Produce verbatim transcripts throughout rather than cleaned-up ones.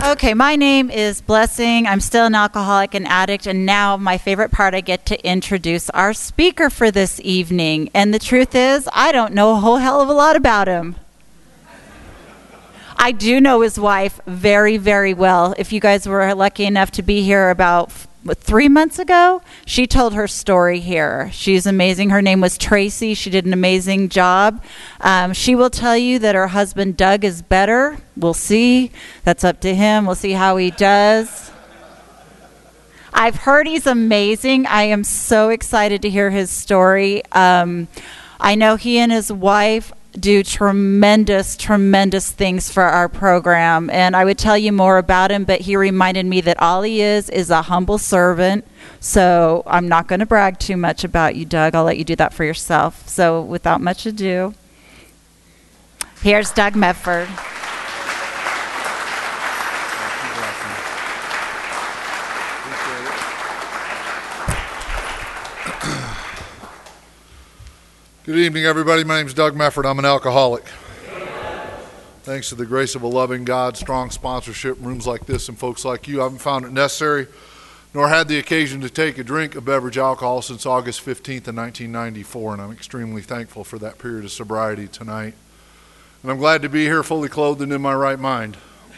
Okay, my name is Blessing. I'm still an alcoholic and addict, and now my favorite part, I get to introduce our speaker for this evening. And the truth is, I don't know a whole hell of a lot about him. I do know his wife very, very well. If you guys were lucky enough to be here about what, three months ago, she told her story here. She's amazing. Her name was Tracy. She did an amazing job. Um, she will tell you that her husband Doug is better. We'll see. That's up to him. We'll see how he does. I've heard he's amazing. I am so excited to hear his story. Um, I know he and his wife do tremendous, tremendous things for our program. And I would tell you more about him, but he reminded me that all he is is a humble servant. So I'm not going to brag too much about you, Doug. I'll let you do that for yourself. So without much ado, here's Doug Medford. Good evening, everybody. My name is Doug Medford. I'm an alcoholic. Thanks to the grace of a loving God, strong sponsorship, rooms like this, and folks like you, I haven't found it necessary nor had the occasion to take a drink of beverage alcohol since August fifteenth of nineteen ninety-four, and I'm extremely thankful for that period of sobriety tonight. And I'm glad to be here fully clothed and in my right mind.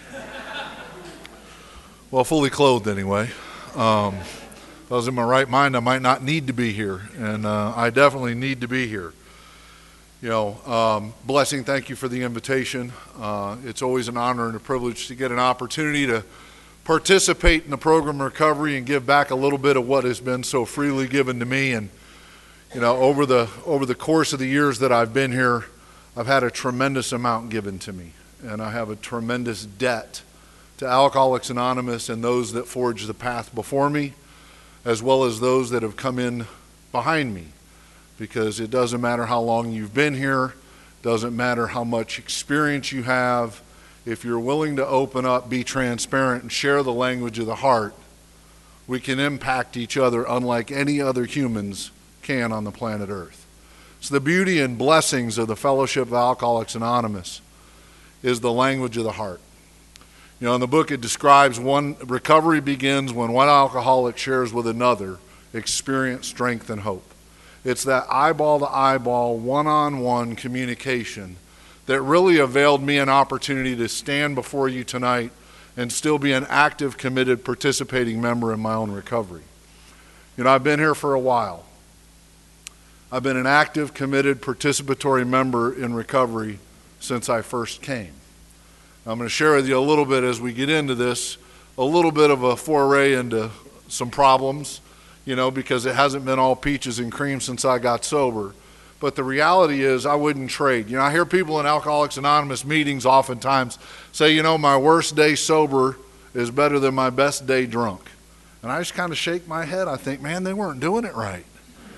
Well, fully clothed anyway. Um, If I was in my right mind, I might not need to be here, and uh, I definitely need to be here. You know, um, Blessing, thank you for the invitation. Uh, it's always an honor and a privilege to get an opportunity to participate in the program recovery and give back a little bit of what has been so freely given to me. And you know, over the over the course of the years that I've been here, I've had a tremendous amount given to me, and I have a tremendous debt to Alcoholics Anonymous and those that forged the path before me, as well as those that have come in behind me, because it doesn't matter how long you've been here, doesn't matter how much experience you have. If you're willing to open up, be transparent, and share the language of the heart, we can impact each other unlike any other humans can on the planet Earth. So the beauty and blessings of the Fellowship of Alcoholics Anonymous is the language of the heart. You know, in the book it describes one recovery begins when one alcoholic shares with another experience, strength, and hope. It's that eyeball to eyeball, one-on-one communication that really availed me an opportunity to stand before you tonight and still be an active, committed, participating member in my own recovery. You know, I've been here for a while. I've been an active, committed, participatory member in recovery since I first came. I'm going to share with you a little bit as we get into this, a little bit of a foray into some problems, you know, because it hasn't been all peaches and cream since I got sober. But the reality is I wouldn't trade. You know, I hear people in Alcoholics Anonymous meetings oftentimes say, you know, my worst day sober is better than my best day drunk. And I just kind of shake my head. I think, man, they weren't doing it right.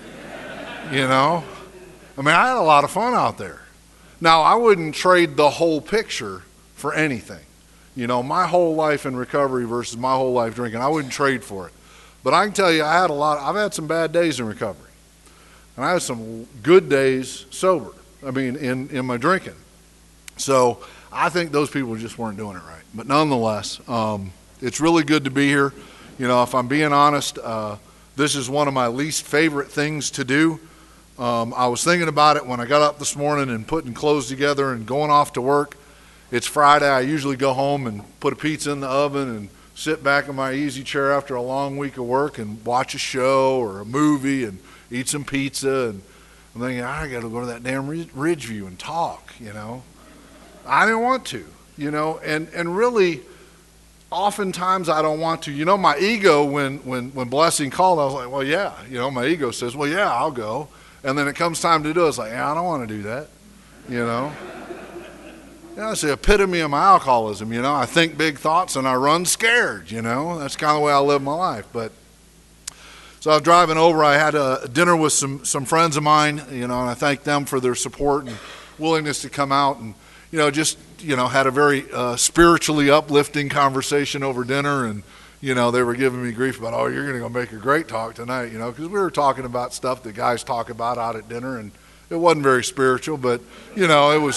You know? I mean, I had a lot of fun out there. Now, I wouldn't trade the whole picture for anything. You know, my whole life in recovery versus my whole life drinking, I wouldn't trade for it. But I can tell you, I had a lot, I've had some bad days in recovery. And I had some good days sober, I mean, in, in my drinking. So I think those people just weren't doing it right. But nonetheless, um, it's really good to be here. You know, if I'm being honest, uh, this is one of my least favorite things to do. Um, I was thinking about it when I got up this morning and putting clothes together and going off to work. It's Friday. I usually go home and put a pizza in the oven and sit back in my easy chair after a long week of work and watch a show or a movie and eat some pizza. And I'm thinking, I got to go to that damn Ridgeview and talk, you know. I didn't want to, you know, and, and really, oftentimes I don't want to. You know, my ego, when, when, when Blessing called, I was like, well, yeah. You know, my ego says, well, yeah, I'll go. And then it comes time to do it. It's like, yeah, I don't want to do that, you know. You know, it's the epitome of my alcoholism, you know. I think big thoughts and I run scared, you know. That's kind of the way I live my life. But so I was driving over. I had a dinner with some, some friends of mine, you know, and I thank them for their support and willingness to come out and, you know, just, you know, had a very uh, spiritually uplifting conversation over dinner. And, you know, they were giving me grief about, oh, you're going to go make a great talk tonight, you know, because we were talking about stuff that guys talk about out at dinner. And it wasn't very spiritual, but, you know, it was...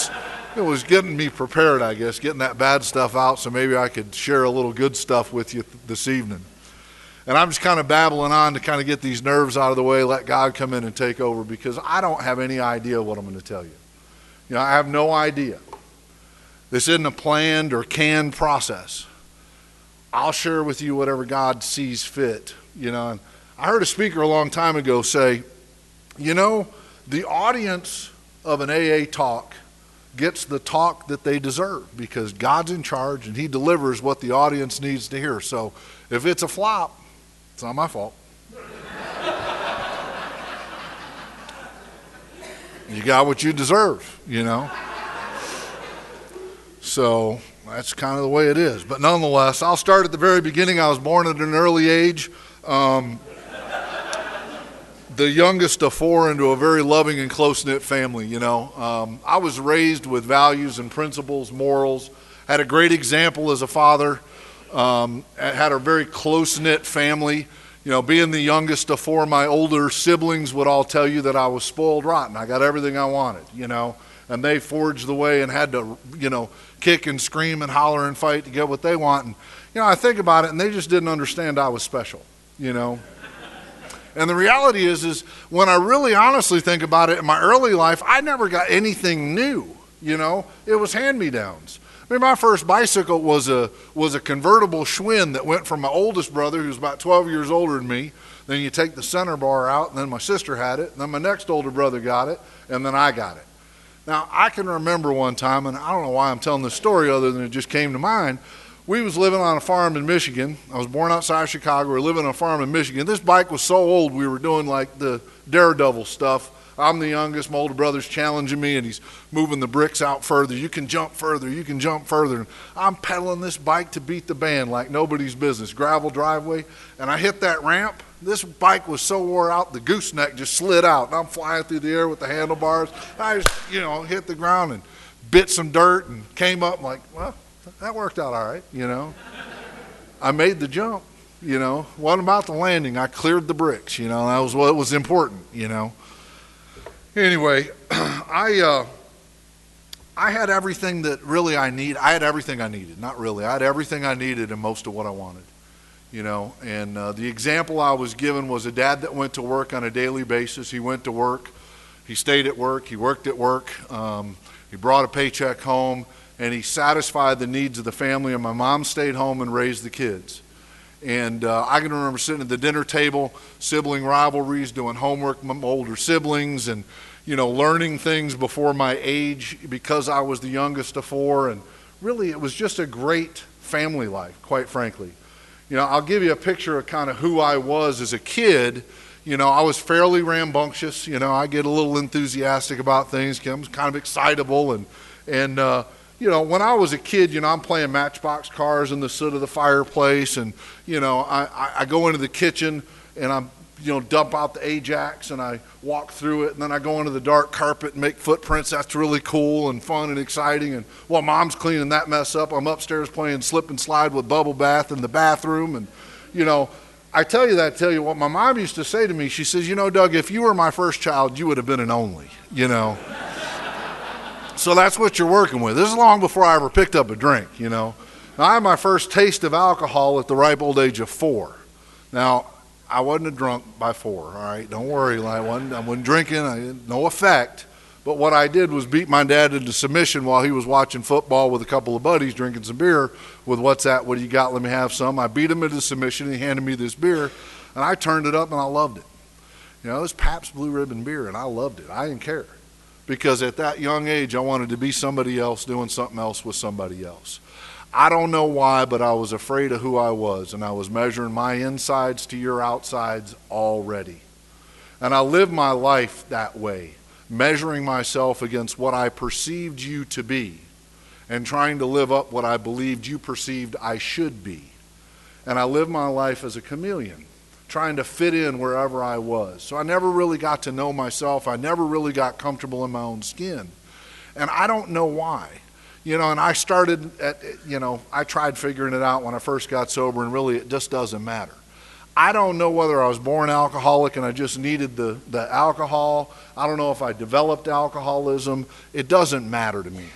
it was getting me prepared, I guess, getting that bad stuff out so maybe I could share a little good stuff with you th- this evening. And I'm just kind of babbling on to kind of get these nerves out of the way, let God come in and take over, because I don't have any idea what I'm going to tell you. You know, I have no idea. This isn't a planned or canned process. I'll share with you whatever God sees fit, you know. And I heard a speaker a long time ago say, you know, the audience of an A A talk gets the talk that they deserve because God's in charge and he delivers what the audience needs to hear. So if it's a flop, it's not my fault. You got what you deserve, you know. So that's kind of the way it is. But nonetheless, I'll start at the very beginning. I was born at an early age. Um, the youngest of four into a very loving and close-knit family, you know. Um, I was raised with values and principles, morals, had a great example as a father, um, had a very close-knit family. You know, being the youngest of four, my older siblings would all tell you that I was spoiled rotten. I got everything I wanted, you know, and they forged the way and had to, you know, kick and scream and holler and fight to get what they want. And, you know, I think about it, and they just didn't understand I was special, you know. And the reality is, is when I really honestly think about it, in my early life, I never got anything new, you know. It was hand-me-downs. I mean, my first bicycle was a was a convertible Schwinn that went from my oldest brother, who was about twelve years older than me. Then you take the center bar out, and then my sister had it, and then my next older brother got it, and then I got it. Now, I can remember one time, and I don't know why I'm telling this story other than it just came to mind. We was living on a farm in Michigan. I was born outside of Chicago. We were living on a farm in Michigan. This bike was so old, we were doing like the daredevil stuff. I'm the youngest. My older brother's challenging me, and he's moving the bricks out further. You can jump further. You can jump further. And I'm pedaling this bike to beat the band like nobody's business. Gravel driveway, and I hit that ramp. This bike was so wore out, the gooseneck just slid out, and I'm flying through the air with the handlebars. I just, you know, hit the ground and bit some dirt and came up like, well, that worked out all right, you know. I made the jump, you know. Wasn't about the landing. I cleared the bricks, you know. That was what was important, you know. Anyway, I uh, I had everything that really I need. I had everything I needed. Not really. I had everything I needed and most of what I wanted, you know. And uh, the example I was given was a dad that went to work on a daily basis. He went to work. He stayed at work. He worked at work. Um, he brought a paycheck home, and he satisfied the needs of the family. And my mom stayed home and raised the kids. And uh, I can remember sitting at the dinner table, sibling rivalries, doing homework with my older siblings, and, you know, learning things before my age because I was the youngest of four. And really, it was just a great family life, quite frankly. You know, I'll give you a picture of kind of who I was as a kid. You know, I was fairly rambunctious. You know, I get a little enthusiastic about things. I'm kind of excitable. And, and uh, you know, when I was a kid, you know, I'm playing Matchbox cars in the soot of the fireplace. And, you know, I, I, I go into the kitchen and I'm, you know, dump out the Ajax and I walk through it. And then I go into the dark carpet and make footprints. That's really cool and fun and exciting. And while mom's cleaning that mess up, I'm upstairs playing slip and slide with bubble bath in the bathroom. And, you know, I tell you that, tell you what my mom used to say to me. She says, you know, Doug, if you were my first child, you would have been an only, you know. So that's what you're working with. This is long before I ever picked up a drink, you know. Now, I had my first taste of alcohol at the ripe old age of four. Now, I wasn't a drunk by four, all right? Don't worry. I wasn't, I wasn't drinking. I had no effect. But what I did was beat my dad into submission while he was watching football with a couple of buddies drinking some beer with, what's that, what do you got, let me have some. I beat him into submission, and he handed me this beer, and I turned it up, and I loved it. You know, it was Pabst Blue Ribbon beer, and I loved it. I didn't care. Because at that young age, I wanted to be somebody else doing something else with somebody else. I don't know why, but I was afraid of who I was, and I was measuring my insides to your outsides already. And I lived my life that way, measuring myself against what I perceived you to be and trying to live up what I believed you perceived I should be. And I lived my life as a chameleon, trying to fit in wherever I was. So I never really got to know myself. I never really got comfortable in my own skin. And I don't know why. You know, and I started at, you know, I tried figuring it out when I first got sober, and really it just doesn't matter. I don't know whether I was born alcoholic and I just needed the, the alcohol. I don't know if I developed alcoholism. It doesn't matter to me.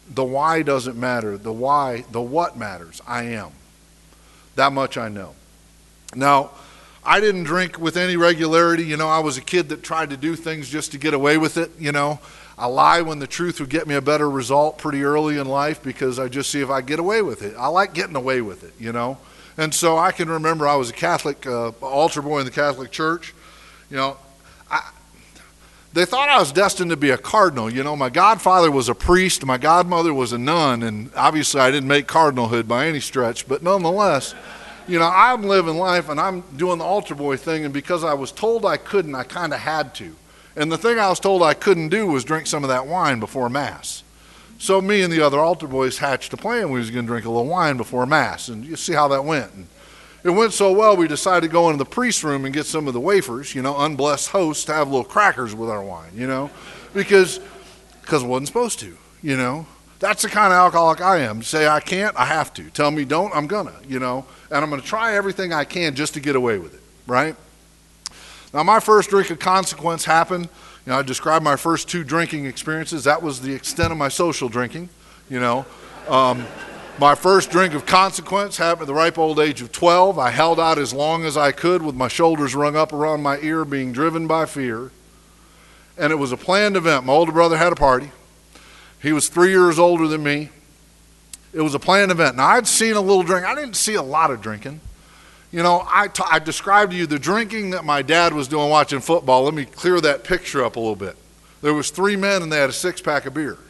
The why doesn't matter. The why, the what matters. I am. That much I know. Now, I didn't drink with any regularity. You know, I was a kid that tried to do things just to get away with it, you know. I lie when the truth would get me a better result pretty early in life because I just see if I get away with it. I like getting away with it, you know. And so I can remember I was a Catholic uh, altar boy in the Catholic Church. You know, I, they thought I was destined to be a cardinal. You know, my godfather was a priest, my godmother was a nun, and obviously I didn't make cardinalhood by any stretch, but nonetheless, you know, I'm living life and I'm doing the altar boy thing, and because I was told I couldn't, I kind of had to. And the thing I was told I couldn't do was drink some of that wine before Mass. So me and the other altar boys hatched a plan. We was going to drink a little wine before Mass, and you see how that went. And it went so well, we decided to go into the priest's room and get some of the wafers, you know, unblessed hosts, to have little crackers with our wine, you know, because because I wasn't supposed to, you know. That's the kind of alcoholic I am. Say I can't, I have to. Tell me don't, I'm gonna, you know. And I'm going to try everything I can just to get away with it, right? Now, my first drink of consequence happened. You know, I described my first two drinking experiences. That was the extent of my social drinking, you know. Um, my first drink of consequence happened at the ripe old age of twelve. I held out as long as I could with my shoulders wrung up around my ear, being driven by fear. And it was a planned event. My older brother had a party. He was three years older than me. It was a planned event. Now, I'd seen a little drink. I didn't see a lot of drinking. You know, I, t- I described to you the drinking that my dad was doing watching football. Let me clear that picture up a little bit. There was three men and they had a six-pack of beer.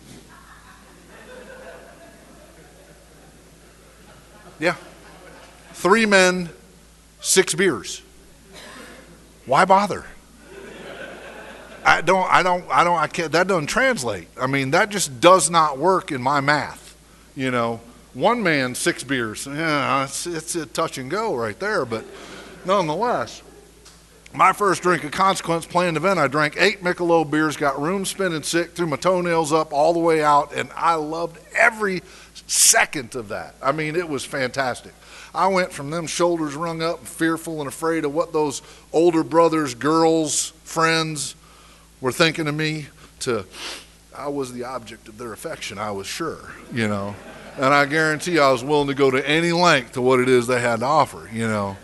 Yeah. Three men, six beers. Why bother? I don't, I don't, I don't, I can't, that doesn't translate. I mean, that just does not work in my math, you know. One man, six beers. Yeah, it's, it's a touch and go right there, but nonetheless, my first drink of consequence, planned event, I drank eight Michelob beers, got room spinning sick, threw my toenails up all the way out, and I loved every second of that. I mean, it was fantastic. I went from them shoulders wrung up, fearful and afraid of what those older brothers, girls, friends were thinking of me, to I was the object of their affection, I was sure, you know. And I guarantee I was willing to go to any length to what it is they had to offer, you know.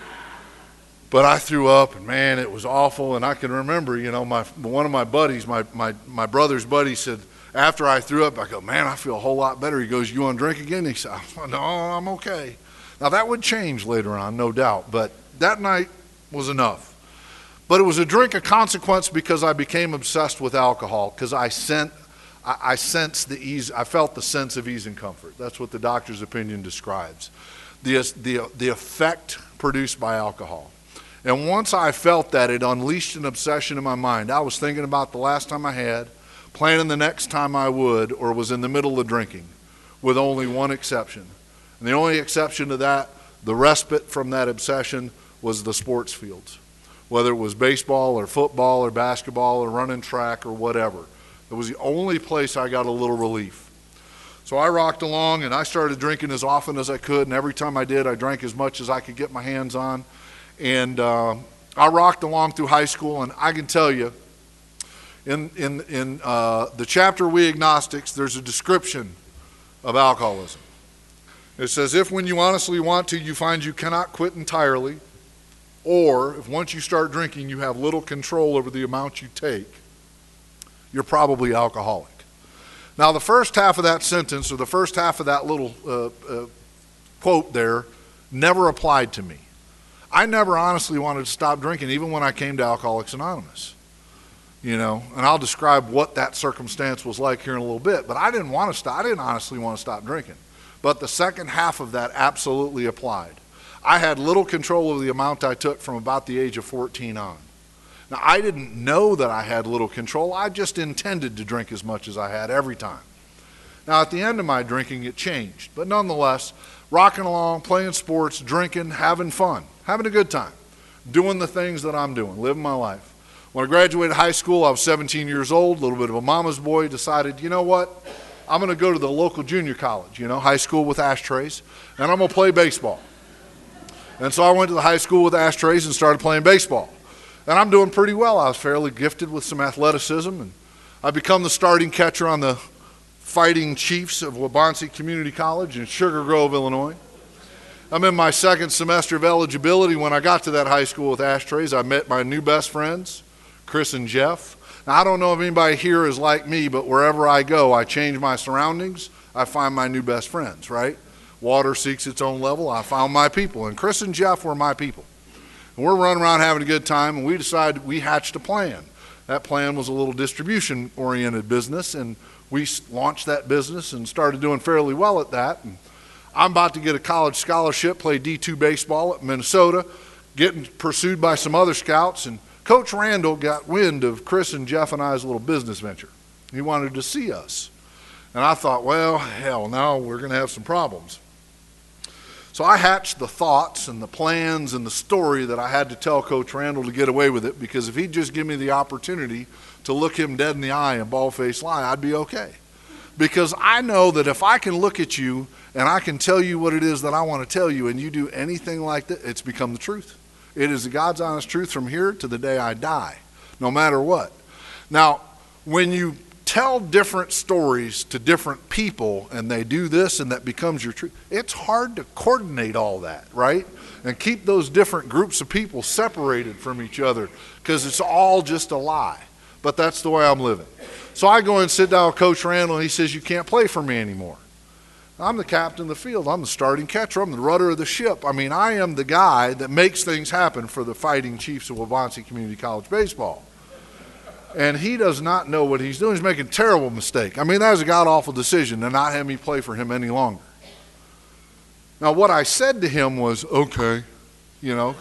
But I threw up, and man, it was awful. And I can remember, you know, my one of my buddies, my, my, my brother's buddy said, after I threw up, I go, man, I feel a whole lot better. He goes, you want to drink again? He said, no, I'm okay. Now, that would change later on, no doubt. But that night was enough. But it was a drink of consequence because I became obsessed with alcohol, because I sent I, I sensed the ease, I felt the sense of ease and comfort. That's what the doctor's opinion describes. The, the, the effect produced by alcohol. And once I felt that, it unleashed an obsession in my mind. I was thinking about the last time I had, planning the next time I would, or was in the middle of drinking, with only one exception. And the only exception to that, the respite from that obsession, was the sports fields. Whether it was baseball or football or basketball or running track or whatever. It was the only place I got a little relief. So I rocked along and I started drinking as often as I could, and every time I did, I drank as much as I could get my hands on. And uh, I rocked along through high school, and I can tell you, in, in, in uh, the chapter We Agnostics, there's a description of alcoholism. It says, if when you honestly want to, you find you cannot quit entirely, or if once you start drinking, you have little control over the amount you take, you're probably alcoholic. Now, the first half of that sentence, or the first half of that little uh, uh, quote there, never applied to me. I never honestly wanted to stop drinking, even when I came to Alcoholics Anonymous. You know, and I'll describe what that circumstance was like here in a little bit, but I didn't want to stop. I didn't honestly want to stop drinking. But the second half of that absolutely applied. I had little control over the amount I took from about the age of fourteen on. Now, I didn't know that I had little control. I just intended to drink as much as I had every time. Now, at the end of my drinking, it changed. But nonetheless, rocking along, playing sports, drinking, having fun, having a good time, doing the things that I'm doing, living my life. When I graduated high school, I was seventeen years old, a little bit of a mama's boy, decided, you know what, I'm going to go to the local junior college, you know, high school with ashtrays, and I'm going to play baseball. And so I went to the high school with ashtrays and started playing baseball. And I'm doing pretty well. I was fairly gifted with some athleticism, and I become the starting catcher on the Fighting Chiefs of Waubonsee Community College in Sugar Grove, Illinois. I'm in my second semester of eligibility. When I got to that high school with ashtrays, I met my new best friends, Chris and Jeff. Now, I don't know if anybody here is like me, but wherever I go, I change my surroundings. I find my new best friends, right? Water seeks its own level. I found my people, and Chris and Jeff were my people. And we're running around having a good time, and we decided we hatched a plan. That plan was a little distribution-oriented business, and we launched that business and started doing fairly well at that. And I'm about to get a college scholarship, play D two baseball at Minnesota, getting pursued by some other scouts, and Coach Randall got wind of Chris and Jeff and I's little business venture. He wanted to see us. And I thought, well, hell, now we're going to have some problems. So I hatched the thoughts and the plans and the story that I had to tell Coach Randall to get away with it, because if he'd just give me the opportunity to look him dead in the eye and bald-faced lie, I'd be okay. Because I know that if I can look at you and I can tell you what it is that I want to tell you, and you do anything like that, it's become the truth. It is the God's honest truth from here to the day I die, no matter what. Now, when you tell different stories to different people and they do this and that becomes your truth, it's hard to coordinate all that, right? And keep those different groups of people separated from each other, because it's all just a lie. But that's the way I'm living. So I go and sit down with Coach Randall, and he says, you can't play for me anymore. I'm the captain of the field. I'm the starting catcher. I'm the rudder of the ship. I mean, I am the guy that makes things happen for the Fighting Chiefs of Waubonsee Community College baseball. And he does not know what he's doing. He's making a terrible mistake. I mean, that was a god-awful decision to not have me play for him any longer. Now, what I said to him was, okay, you know.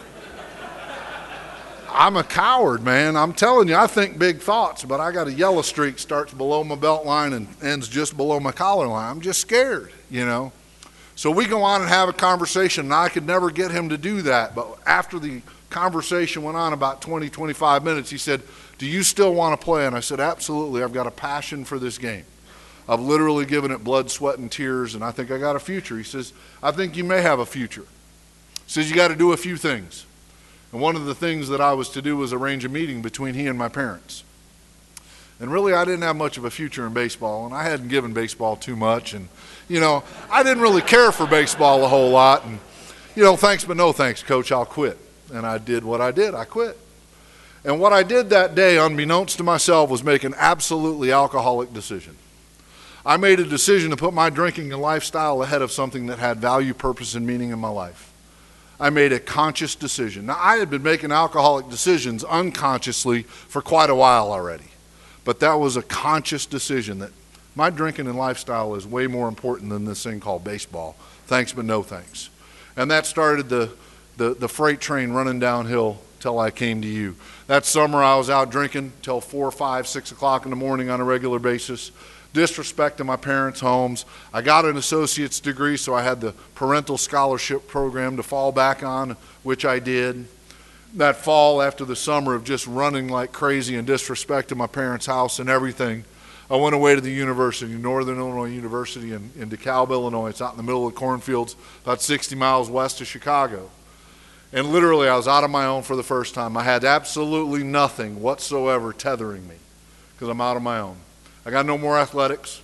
I'm a coward, man. I'm telling you, I think big thoughts, but I got a yellow streak starts below my belt line and ends just below my collar line. I'm just scared, you know. So we go on and have a conversation, and I could never get him to do that. But after the conversation went on about twenty, twenty-five minutes, he said, do you still want to play? And I said, absolutely. I've got a passion for this game. I've literally given it blood, sweat, and tears, and I think I got a future. He says, I think you may have a future. He says, you got to do a few things. And one of the things that I was to do was arrange a meeting between he and my parents. And really, I didn't have much of a future in baseball, and I hadn't given baseball too much. And, you know, I didn't really care for baseball a whole lot. And, you know, thanks but no thanks, Coach, I'll quit. And I did what I did. I quit. And what I did that day, unbeknownst to myself, was make an absolutely alcoholic decision. I made a decision to put my drinking and lifestyle ahead of something that had value, purpose, and meaning in my life. I made a conscious decision. Now, I had been making alcoholic decisions unconsciously for quite a while already. But that was a conscious decision that my drinking and lifestyle is way more important than this thing called baseball. Thanks, but no thanks. And that started the, the, the freight train running downhill till I came to you. That summer, I was out drinking till four, five, six o'clock in the morning on a regular basis, disrespecting my parents' homes. I got an associate's degree, so I had the parental scholarship program to fall back on, which I did. That fall, after the summer of just running like crazy and disrespecting my parents' house and everything, I went away to the university, Northern Illinois University in, in DeKalb, Illinois. It's out in the middle of the cornfields, about sixty miles west of Chicago. And literally, I was out on my own for the first time. I had absolutely nothing whatsoever tethering me, because I'm out on my own. I got no more athletics.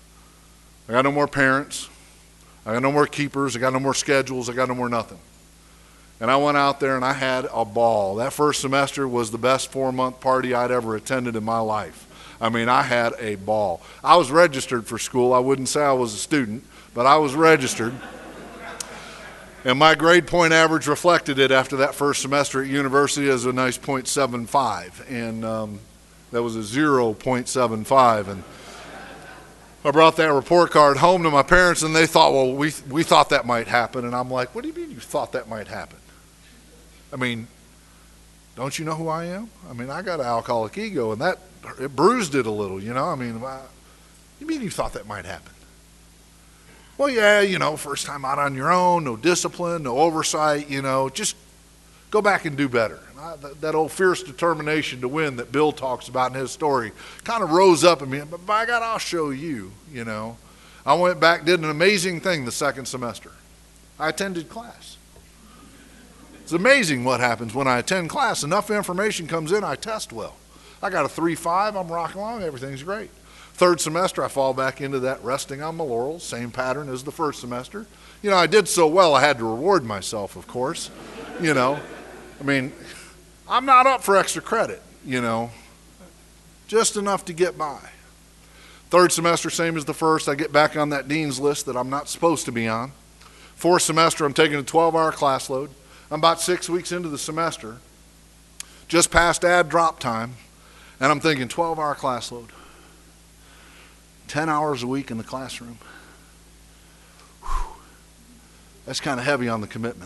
I got no more parents. I got no more keepers. I got no more schedules. I got no more nothing. And I went out there and I had a ball. That first semester was the best four-month party I'd ever attended in my life. I mean, I had a ball. I was registered for school. I wouldn't say I was a student, but I was registered. And my grade point average reflected it after that first semester at university as a nice point seven five. And um, that was a zero point seven five. And I brought that report card home to my parents, and they thought, well, we we thought that might happen. And I'm like, what do you mean you thought that might happen? I mean, don't you know who I am? I mean, I got an alcoholic ego, and that it bruised it a little, you know? I mean, I, you mean you thought that might happen? Well, yeah, you know, first time out on your own, no discipline, no oversight, you know, just go back and do better. I, that, that old fierce determination to win that Bill talks about in his story kind of rose up in me. But by God, I'll show you, you know. I went back, did an amazing thing the second semester. I attended class. It's amazing what happens when I attend class. Enough information comes in, I test well. I got a three five, I'm rocking along, everything's great. Third semester, I fall back into that resting on my laurels, same pattern as the first semester. You know, I did so well, I had to reward myself, of course. You know, I mean, I'm not up for extra credit, you know, just enough to get by. Third semester, same as the first, I get back on that dean's list that I'm not supposed to be on. Fourth semester, I'm taking a twelve-hour class load. I'm about six weeks into the semester, just past ad drop time, and I'm thinking twelve-hour class load, ten hours a week in the classroom. Whew. That's kind of heavy on the commitment.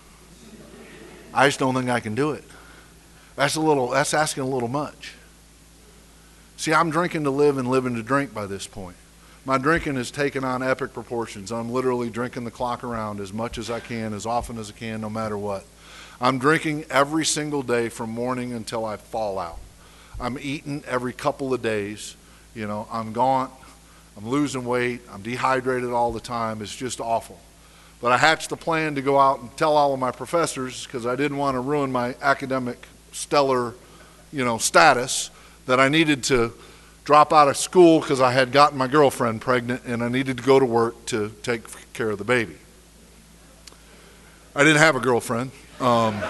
I just don't think I can do it. That's a little, that's asking a little much. See, I'm drinking to live and living to drink by this point. My drinking has taken on epic proportions. I'm literally drinking the clock around as much as I can, as often as I can, no matter what. I'm drinking every single day from morning until I fall out. I'm eating every couple of days. You know, I'm gaunt. I'm losing weight. I'm dehydrated all the time. It's just awful. But I hatched the plan to go out and tell all of my professors, because I didn't want to ruin my academic stellar, you know, status, that I needed to drop out of school because I had gotten my girlfriend pregnant and I needed to go to work to take care of the baby. I didn't have a girlfriend. Um,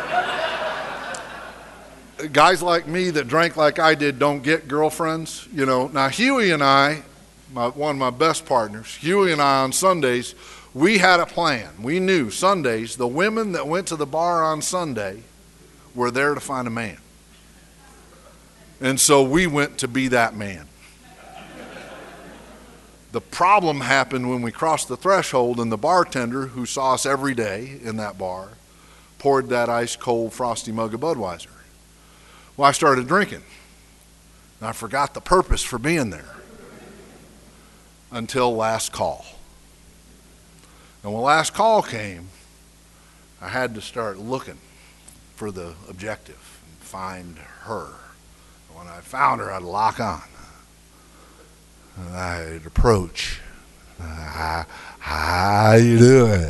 guys like me that drank like I did don't get girlfriends. You know, now Huey and I, my, one of my best partners, Huey and I on Sundays, we had a plan. We knew Sundays, the women that went to the bar on Sunday were there to find a man. And so we went to be that man. The problem happened when we crossed the threshold and the bartender, who saw us every day in that bar, poured that ice cold frosty mug of Budweiser. Well, I started drinking. And I forgot the purpose for being there until last call. And when last call came, I had to start looking for the objective and find her. When I found her, I'd lock on. I'd approach. How, how you doing?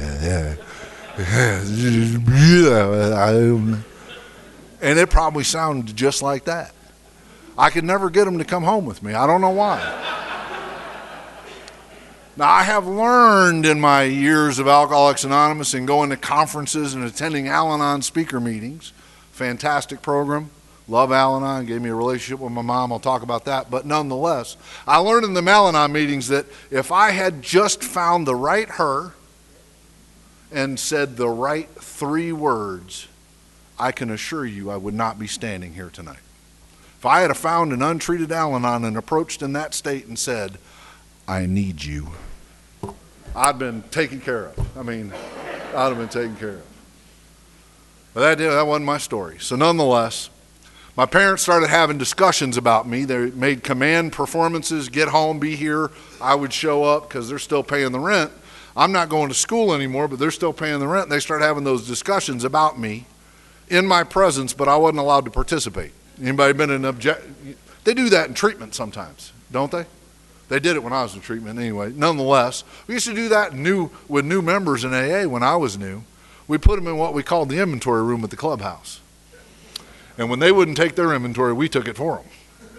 And it probably sounded just like that. I could never get them to come home with me. I don't know why. Now, I have learned in my years of Alcoholics Anonymous and going to conferences and attending Al-Anon speaker meetings, fantastic program. Love Al-Anon, gave me a relationship with my mom. I'll talk about that. But nonetheless, I learned in the Al-Anon meetings that if I had just found the right her and said the right three words, I can assure you I would not be standing here tonight. If I had found an untreated Al-Anon and approached in that state and said, I need you, I'd been taken care of. I mean, I'd have been taken care of. But that, that wasn't my story. So nonetheless, my parents started having discussions about me. They made command performances, get home, be here. I would show up because they're still paying the rent. I'm not going to school anymore, but they're still paying the rent. They started having those discussions about me in my presence, but I wasn't allowed to participate. Anybody been in object? They do that in treatment sometimes, don't they? They did it when I was in treatment anyway. Nonetheless, we used to do that new, with new members in A A when I was new. We put them in what we called the inventory room at the clubhouse. And when they wouldn't take their inventory, we took it for them.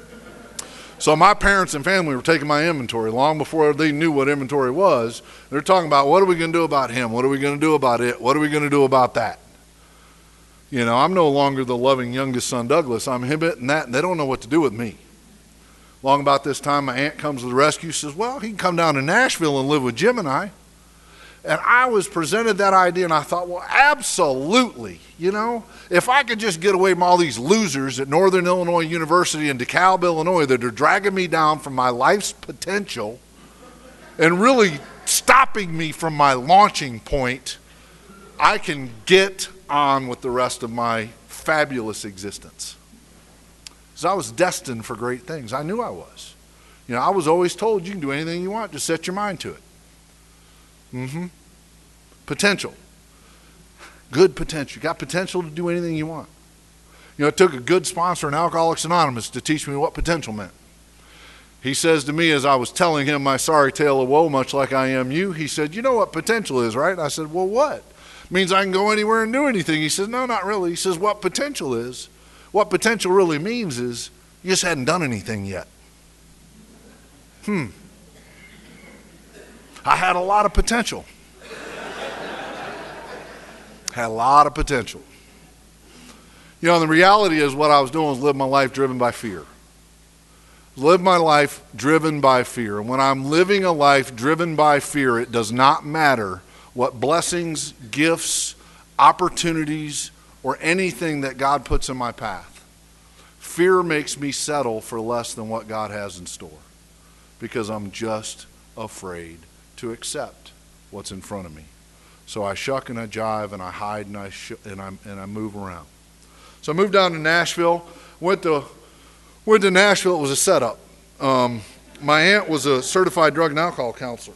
So my parents and family were taking my inventory long before they knew what inventory was. They're talking about, what are we going to do about him? What are we going to do about it? What are we going to do about that? You know, I'm no longer the loving youngest son, Douglas. I'm him and that, and they don't know what to do with me. Long about this time, my aunt comes to the rescue, says, well, he can come down to Nashville and live with Jim and I. And I was presented that idea, and I thought, well, absolutely. You know, if I could just get away from all these losers at Northern Illinois University and DeKalb, Illinois, that are dragging me down from my life's potential and really stopping me from my launching point, I can get on with the rest of my fabulous existence. Because I was destined for great things. I knew I was. You know, I was always told you can do anything you want, just set your mind to it. Mm-hmm. Potential. Good potential. You got potential to do anything you want. You know, it took a good sponsor in Alcoholics Anonymous to teach me what potential meant. He says to me as I was telling him my sorry tale of woe, much like I am you, he said, you know what potential is, right? I said, well, what? It means I can go anywhere and do anything. He says, no, not really. He says, what potential is? What potential really means is you just hadn't done anything yet. Hmm. I had a lot of potential. Had a lot of potential. You know, the reality is what I was doing was live my life driven by fear. Live my life driven by fear. And when I'm living a life driven by fear, it does not matter what blessings, gifts, opportunities, or anything that God puts in my path. Fear makes me settle for less than what God has in store because I'm just afraid to accept what's in front of me. So I shuck and I jive and I hide and I sh- and I and I move around. So I moved down to Nashville. Went to went to Nashville. It was a setup. Um, my aunt was a certified drug and alcohol counselor.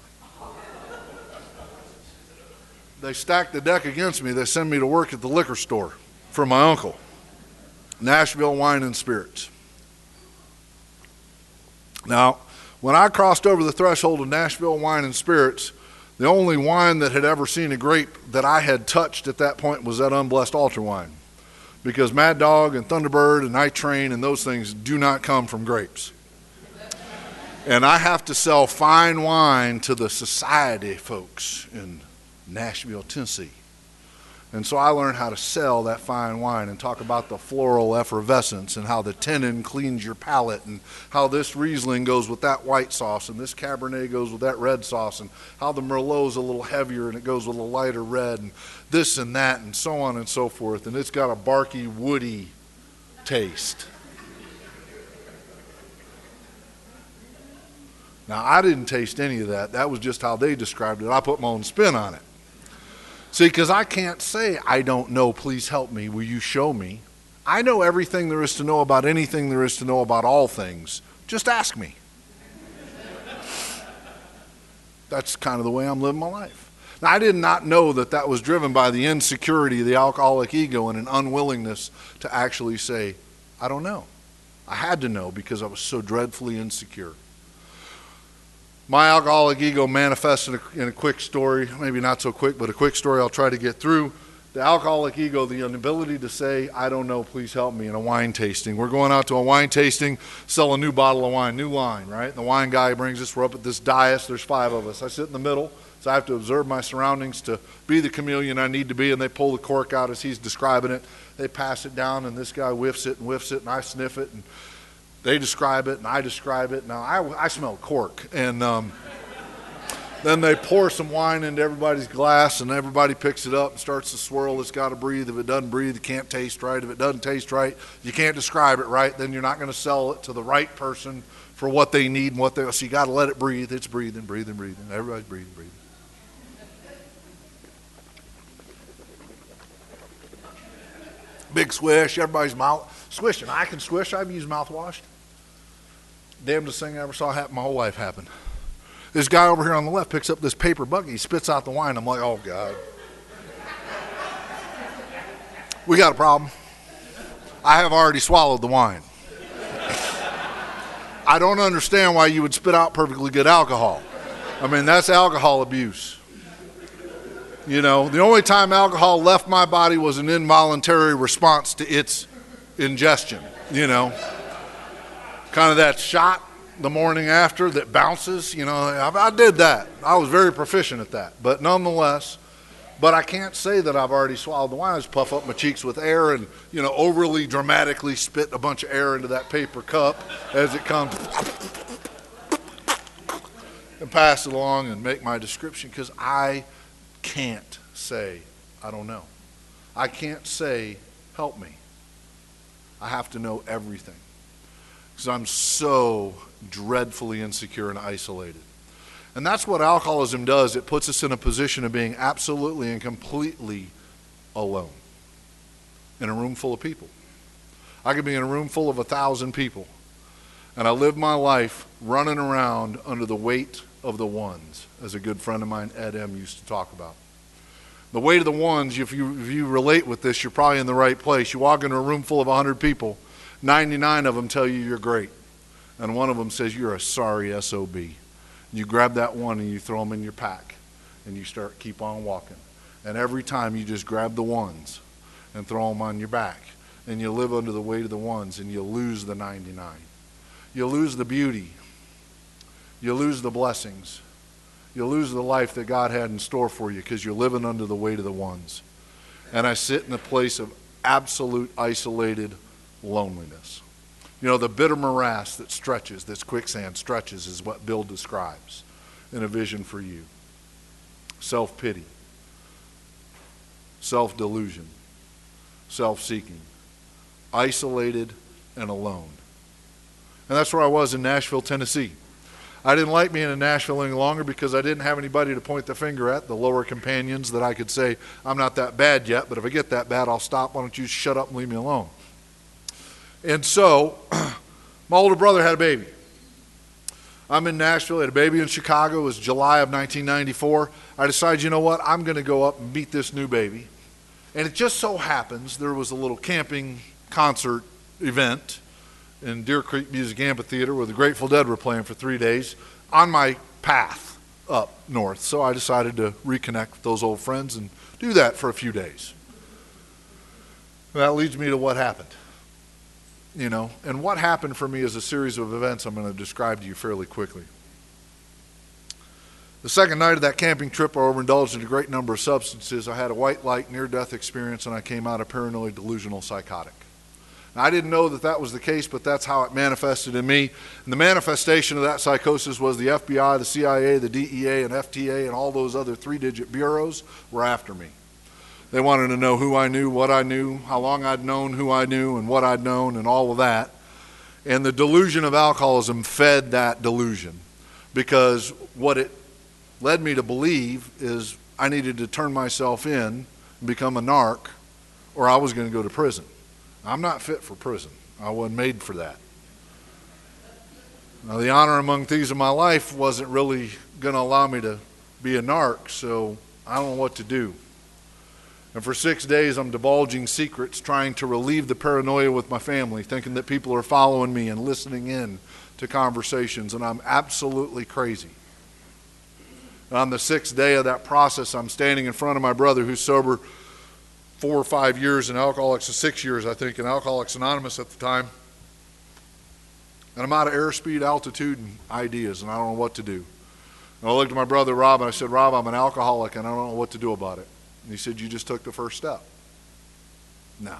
They stacked the deck against me. They sent me to work at the liquor store for my uncle. Nashville Wine and Spirits. Now, when I crossed over the threshold of Nashville Wine and Spirits, the only wine that had ever seen a grape that I had touched at that point was that unblessed altar wine. Because Mad Dog and Thunderbird and Night Train and those things do not come from grapes. And I have to sell fine wine to the society folks in Nashville, Tennessee. And so I learned how to sell that fine wine and talk about the floral effervescence and how the tannin cleans your palate and how this Riesling goes with that white sauce and this Cabernet goes with that red sauce and how the Merlot's a little heavier and it goes with a lighter red and this and that and so on and so forth. And it's got a barky, woody taste. Now, I didn't taste any of that. That was just how they described it. I put my own spin on it. See, because I can't say, I don't know, please help me, will you show me? I know everything there is to know about anything there is to know about all things. Just ask me. That's kind of the way I'm living my life. Now, I did not know that that was driven by the insecurity, the alcoholic ego, and an unwillingness to actually say, I don't know. I had to know because I was so dreadfully insecure. My alcoholic ego manifested in a quick story, maybe not so quick, but a quick story I'll try to get through. The alcoholic ego, the inability to say, I don't know, please help me, in a wine tasting. We're going out to a wine tasting, sell a new bottle of wine, new line, right? The wine guy brings us, we're up at this dais, there's five of us. I sit in the middle, so I have to observe my surroundings to be the chameleon I need to be, and they pull the cork out as he's describing it. They pass it down, and this guy whiffs it and whiffs it, and I sniff it, and they describe it, and I describe it. Now, I, I smell cork. And um, then they pour some wine into everybody's glass, and everybody picks it up and starts to swirl. It's got to breathe. If it doesn't breathe, it can't taste right. If it doesn't taste right, you can't describe it right. Then you're not going to sell it to the right person for what they need and what they. So you got to let it breathe. It's breathing, breathing, breathing. Everybody's breathing, breathing. Big swish. Everybody's mouth swishing. I can swish. I've used mouthwash. Damnedest thing I ever saw happen my whole life happened. This guy over here on the left picks up this paper bucket. He spits out the wine. I'm like, oh, God. We got a problem. I have already swallowed the wine. I don't understand why you would spit out perfectly good alcohol. I mean, that's alcohol abuse. You know, the only time alcohol left my body was an involuntary response to its ingestion, you know. Kind of that shot the morning after that bounces, you know, I, I did that. I was very proficient at that. But nonetheless, but I can't say that I've already swallowed the wine. I just puff up my cheeks with air and, you know, overly dramatically spit a bunch of air into that paper cup as it comes and pass it along and make my description because I can't say, I don't know. I can't say, help me. I have to know everything. Because I'm so dreadfully insecure and isolated. And that's what alcoholism does. It puts us in a position of being absolutely and completely alone in a room full of people. I could be in a room full of a thousand people, and I live my life running around under the weight of the ones, as a good friend of mine, Ed M., used to talk about. The weight of the ones, if you, if you relate with this, you're probably in the right place. You walk into a room full of one hundred people, ninety-nine of them tell you you're great. And one of them says you're a sorry S O B. You grab that one and you throw them in your pack. And you start, keep on walking. And every time you just grab the ones and throw them on your back. And you live under the weight of the ones and you lose the ninety-nine. You lose the beauty. you lose the blessings. You lose the life that God had in store for you because you're living under the weight of the ones. And I sit in a place of absolute isolated loneliness. You know, the bitter morass that stretches, this quicksand stretches, is what Bill describes in a vision for you. Self-pity, self-delusion, self-seeking, isolated and alone. And that's where I was in Nashville, Tennessee. I didn't like being in Nashville any longer because I didn't have anybody to point the finger at, the lower companions that I could say, I'm not that bad yet, but if I get that bad, I'll stop. Why don't you shut up and leave me alone? And so, my older brother had a baby. I'm in Nashville, had a baby in Chicago. It was July of nineteen ninety-four. I decided, you know what, I'm going to go up and meet this new baby. And it just so happens there was a little camping concert event in Deer Creek Music Amphitheater where the Grateful Dead were playing for three days on my path up north. So I decided to reconnect with those old friends and do that for a few days. That leads me to what happened. You know, and what happened for me is a series of events I'm going to describe to you fairly quickly. The second night of that camping trip, I overindulged in a great number of substances. I had a white light near-death experience, and I came out a paranoid delusional psychotic. Now, I didn't know that that was the case, but that's how it manifested in me. And the manifestation of that psychosis was the F B I, the C I A, the D E A, and F T A, and all those other three-digit bureaus were after me. They wanted to know who I knew, what I knew, how long I'd known who I knew, and what I'd known, and all of that. And the delusion of alcoholism fed that delusion, because what it led me to believe is I needed to turn myself in and become a narc, or I was going to go to prison. I'm not fit for prison. I wasn't made for that. Now, the honor among thieves of my life wasn't really going to allow me to be a narc, so I don't know what to do. And for six days, I'm divulging secrets, trying to relieve the paranoia with my family, thinking that people are following me and listening in to conversations, and I'm absolutely crazy. And on the sixth day of that process, I'm standing in front of my brother who's sober four or five years, and Alcoholics is six years, I think, and Alcoholics Anonymous at the time. And I'm out of airspeed, altitude, and ideas, and I don't know what to do. And I looked at my brother, Rob, and I said, Rob, I'm an alcoholic, and I don't know what to do about it. And he said, you just took the first step. No.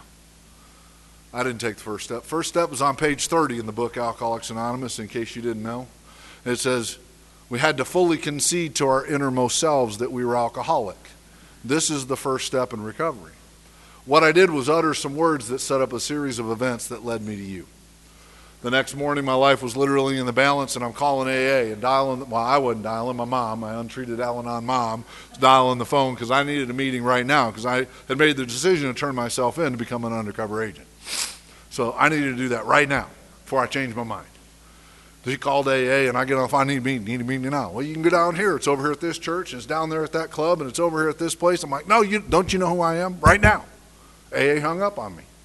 I didn't take the first step. First step was on page thirty in the book Alcoholics Anonymous, in case you didn't know. It says, we had to fully concede to our innermost selves that we were alcoholic. This is the first step in recovery. What I did was utter some words that set up a series of events that led me to you. The next morning, my life was literally in the balance, and I'm calling A A and dialing, well, I wasn't dialing, my mom, my untreated Al-Anon mom, was dialing the phone because I needed a meeting right now because I had made the decision to turn myself in to become an undercover agent. So I needed to do that right now before I changed my mind. She called A A, and I get off, I need a meeting, need a meeting now. Well, you can go down here. It's over here at this church, and it's down there at that club, and it's over here at this place. I'm like, no, you don't you know who I am? Right now. A A hung up on me.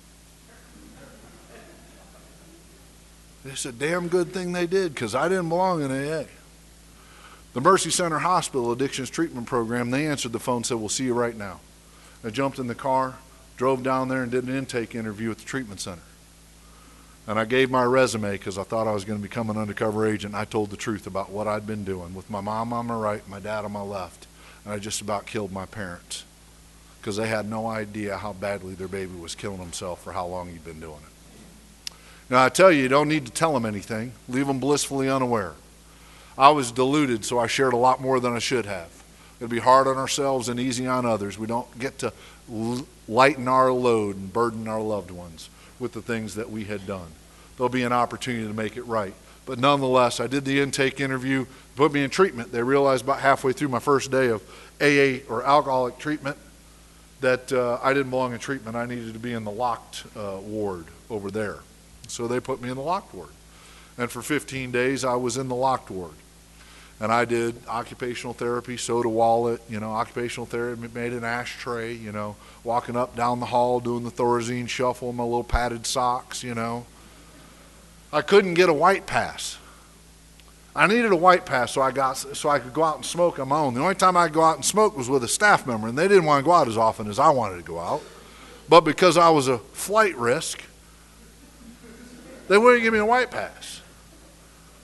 It's a damn good thing they did because I didn't belong in A A. The Mercy Center Hospital Addictions Treatment Program, they answered the phone and said, we'll see you right now. I jumped in the car, drove down there and did an intake interview at the treatment center. And I gave my resume because I thought I was going to become an undercover agent. I told the truth about what I'd been doing with my mom on my right, my dad on my left. And I just about killed my parents because they had no idea how badly their baby was killing himself for how long he'd been doing it. Now, I tell you, you don't need to tell them anything. Leave them blissfully unaware. I was deluded, so I shared a lot more than I should have. It'll be hard on ourselves and easy on others. We don't get to lighten our load and burden our loved ones with the things that we had done. There'll be an opportunity to make it right. But nonetheless, I did the intake interview, put me in treatment. They realized about halfway through my first day of A A or alcoholic treatment that uh, I didn't belong in treatment. I needed to be in the locked uh, ward over there. So they put me in the locked ward. And for fifteen days, I was in the locked ward. And I did occupational therapy, soda wallet, you know, occupational therapy, made an ashtray, you know, walking up down the hall, doing the Thorazine shuffle in my little padded socks, you know. I couldn't get a white pass. I needed a white pass so I got so I could go out and smoke on my own. The only time I'd go out and smoke was with a staff member, and they didn't want to go out as often as I wanted to go out. But because I was a flight risk, they wouldn't give me a white pass.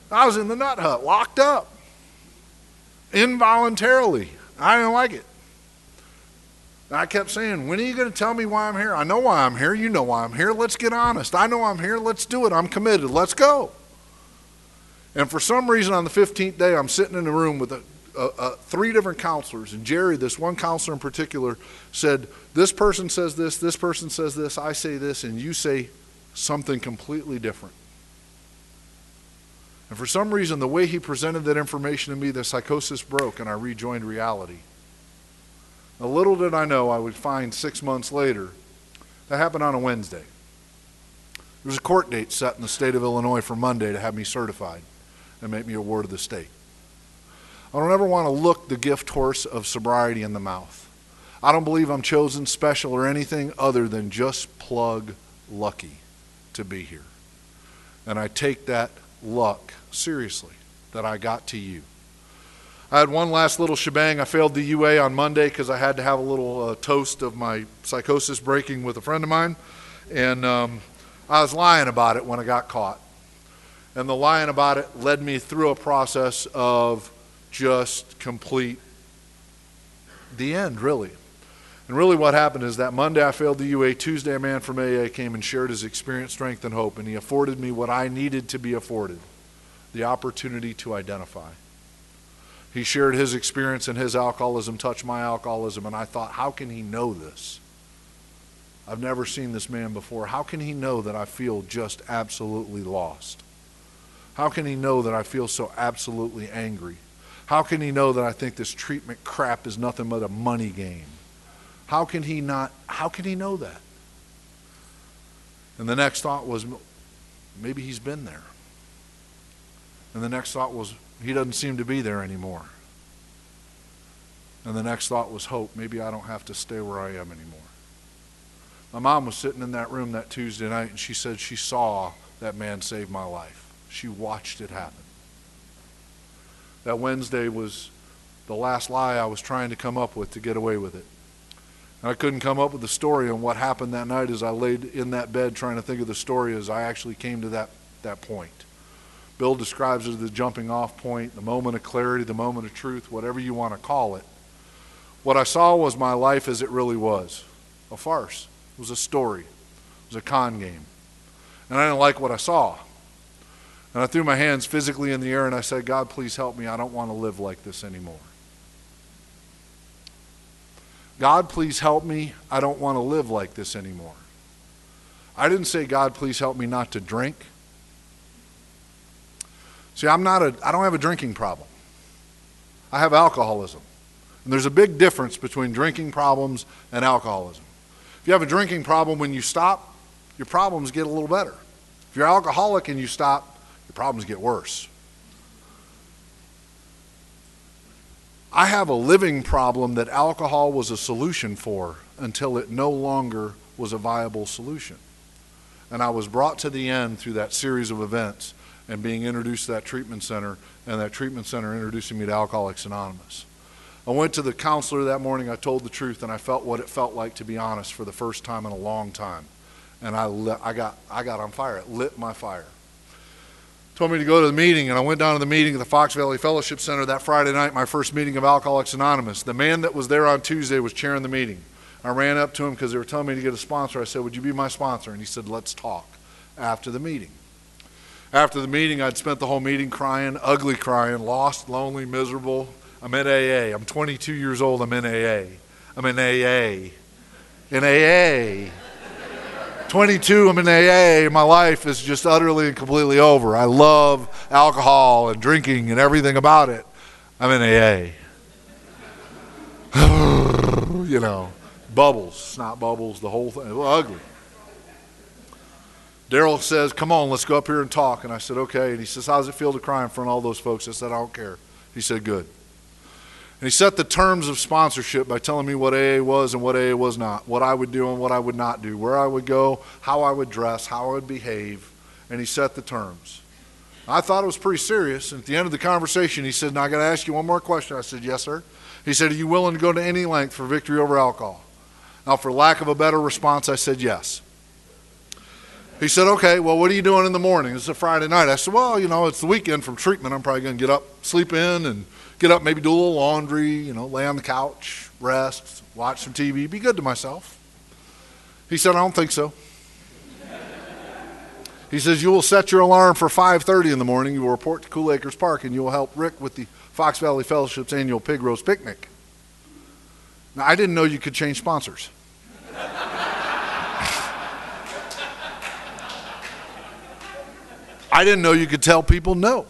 I was in the nut hut, locked up, involuntarily. I didn't like it. And I kept saying, when are you going to tell me why I'm here? I know why I'm here. You know why I'm here. Let's get honest. I know I'm here. Let's do it. I'm committed. Let's go. And for some reason, on the fifteenth day, I'm sitting in a room with a, a, a, three different counselors. And Jerry, this one counselor in particular, said, this person says this, this person says this, I say this, and you say something completely different. And for some reason, the way he presented that information to me, the psychosis broke and I rejoined reality. Now, little did I know I would find six months later, that happened on a Wednesday. There was a court date set in the state of Illinois for Monday to have me certified and make me a ward of the state. I don't ever want to look the gift horse of sobriety in the mouth. I don't believe I'm chosen, special, or anything other than just plug lucky to be here. And I take that luck seriously, that I got to you. I had one last little shebang. I failed the U A on Monday because I had to have a little uh, toast of my psychosis breaking with a friend of mine. And um, I was lying about it when I got caught. And the lying about it led me through a process of just complete the end, really. And really what happened is that Monday I failed the U A. Tuesday a man from A A came and shared his experience, strength, and hope. And he afforded me what I needed to be afforded, the opportunity to identify. He shared his experience and his alcoholism touched my alcoholism. And I thought, how can he know this? I've never seen this man before. How can he know that I feel just absolutely lost? How can he know that I feel so absolutely angry? How can he know that I think this treatment crap is nothing but a money game? How can he not, how can he know that? And the next thought was, maybe he's been there. And the next thought was, he doesn't seem to be there anymore. And the next thought was hope. Maybe I don't have to stay where I am anymore. My mom was sitting in that room that Tuesday night, and she said she saw that man save my life. She watched it happen. That Wednesday was the last lie I was trying to come up with to get away with it. And I couldn't come up with the story on what happened that night as I laid in that bed trying to think of the story as I actually came to that, that point. Bill describes it as the jumping off point, the moment of clarity, the moment of truth, whatever you want to call it. What I saw was my life as it really was. A farce. It was a story. It was a con game. And I didn't like what I saw. And I threw my hands physically in the air and I said, God, please help me. I don't want to live like this anymore. God, please help me. I don't want to live like this anymore. I didn't say, God, please help me not to drink. See, I'm not a, I don't have a drinking problem. I have alcoholism. And there's a big difference between drinking problems and alcoholism. If you have a drinking problem, when you stop, your problems get a little better. If you're alcoholic and you stop, your problems get worse. I have a living problem that alcohol was a solution for until it no longer was a viable solution. And I was brought to the end through that series of events and being introduced to that treatment center, and that treatment center introducing me to Alcoholics Anonymous. I went to the counselor that morning, I told the truth, and I felt what it felt like to be honest for the first time in a long time. And I, lit, I, got, I got on fire. It lit my fire. Told me to go to the meeting, and I went down to the meeting at the Fox Valley Fellowship Center that Friday night, my first meeting of Alcoholics Anonymous. The man that was there on Tuesday was chairing the meeting. I ran up to him because they were telling me to get a sponsor. I said, would you be my sponsor? And he said, let's talk after the meeting. After the meeting, I'd spent the whole meeting crying, ugly crying, lost, lonely, miserable. I'm in A A. I'm twenty-two years old. I'm in A A. I'm in A A. In A A. twenty-two, I'm in A A. My life is just utterly and completely over. I love alcohol and drinking and everything about it. I'm in A A. You know, bubbles, snot bubbles, the whole thing. It was ugly. Daryl says, come on, let's go up here and talk. And I said, okay. And he says, how does it feel to cry in front of all those folks? I said, I don't care. He said, good. And he set the terms of sponsorship by telling me what A A was and what A A was not, what I would do and what I would not do, where I would go, how I would dress, how I would behave. And he set the terms. I thought it was pretty serious. And at the end of the conversation, he said, now I got to ask you one more question. I said, yes, sir. He said, are you willing to go to any length for victory over alcohol? Now, for lack of a better response, I said yes. He said, okay, well, what are you doing in the morning? It's a Friday night. I said, well, you know, it's the weekend from treatment. I'm probably going to get up, sleep in, and get up, maybe do a little laundry, you know, lay on the couch, rest, watch some T V, be good to myself. He said, I don't think so. He says, you will set your alarm for five thirty in the morning. You will report to Cool Acres Park, and you will help Rick with the Fox Valley Fellowship's annual pig roast picnic. Now, I didn't know you could change sponsors. I didn't know you could tell people no.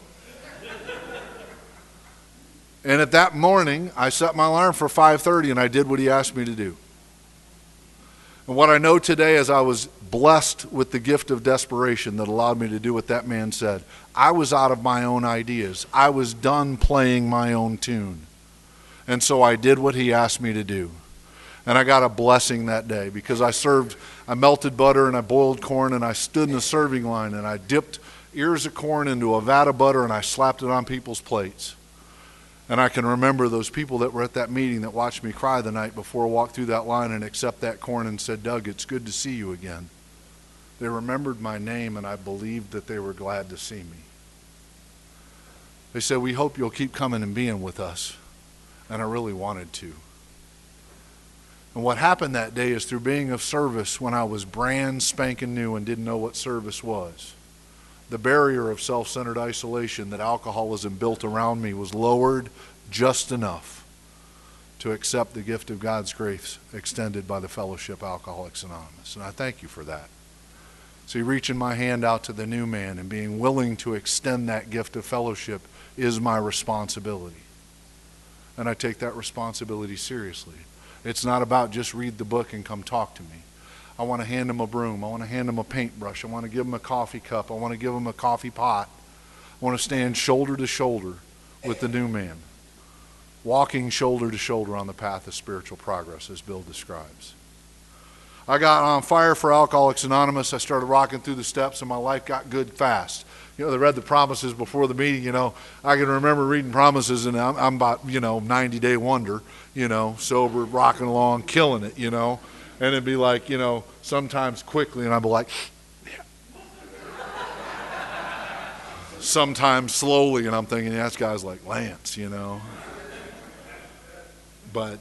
And at that morning, I set my alarm for five thirty, and I did what he asked me to do. And what I know today is I was blessed with the gift of desperation that allowed me to do what that man said. I was out of my own ideas. I was done playing my own tune. And so I did what he asked me to do. And I got a blessing that day because I served, I melted butter and I boiled corn and I stood in the serving line and I dipped ears of corn into a vat of butter and I slapped it on people's plates. And I can remember those people that were at that meeting that watched me cry the night before walked through that line and accept that corn and said, Doug, it's good to see you again. They remembered my name and I believed that they were glad to see me. They said, we hope you'll keep coming and being with us. And I really wanted to. And what happened that day is through being of service when I was brand spanking new and didn't know what service was, the barrier of self-centered isolation that alcoholism built around me was lowered just enough to accept the gift of God's grace extended by the Fellowship Alcoholics Anonymous. And I thank you for that. See, reaching my hand out to the new man and being willing to extend that gift of fellowship is my responsibility. And I take that responsibility seriously. It's not about just read the book and come talk to me. I want to hand them a broom. I want to hand them a paintbrush. I want to give them a coffee cup. I want to give them a coffee pot. I want to stand shoulder to shoulder with the new man, walking shoulder to shoulder on the path of spiritual progress, as Bill describes. I got on fire for Alcoholics Anonymous. I started rocking through the steps, and my life got good fast. You know, they read the promises before the meeting. You know, I can remember reading promises, and I'm, I'm about, you know, ninety-day wonder, you know, sober, rocking along, killing it, you know. And it'd be like, you know, sometimes quickly, and I'd be like, yeah. Sometimes slowly, and I'm thinking, yeah, this guy's like Lance, you know. But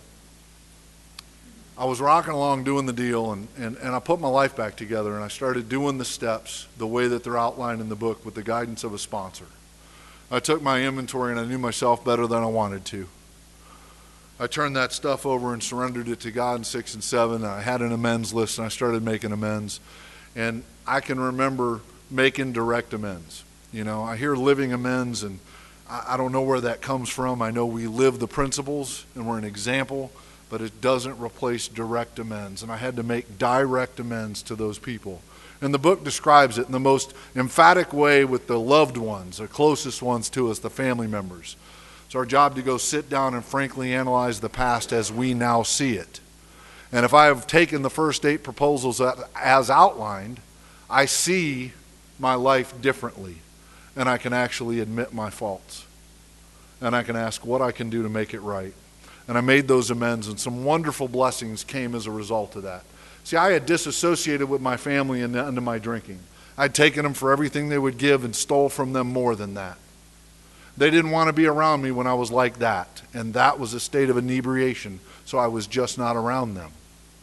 I was rocking along doing the deal, and, and, and I put my life back together, and I started doing the steps the way that they're outlined in the book with the guidance of a sponsor. I took my inventory, and I knew myself better than I wanted to. I turned that stuff over and surrendered it to God in six and seven. I had an amends list, and I started making amends. And I can remember making direct amends. You know, I hear living amends, and I, I don't know where that comes from. I know we live the principles, and we're an example, but it doesn't replace direct amends. And I had to make direct amends to those people. And the book describes it in the most emphatic way with the loved ones, the closest ones to us, the family members. It's our job to go sit down and frankly analyze the past as we now see it. And if I have taken the first eight proposals as outlined, I see my life differently. And I can actually admit my faults. And I can ask what I can do to make it right. And I made those amends, and some wonderful blessings came as a result of that. See, I had disassociated with my family into my drinking. I'd taken them for everything they would give and stole from them more than that. They didn't want to be around me when I was like that. And that was a state of inebriation, so I was just not around them.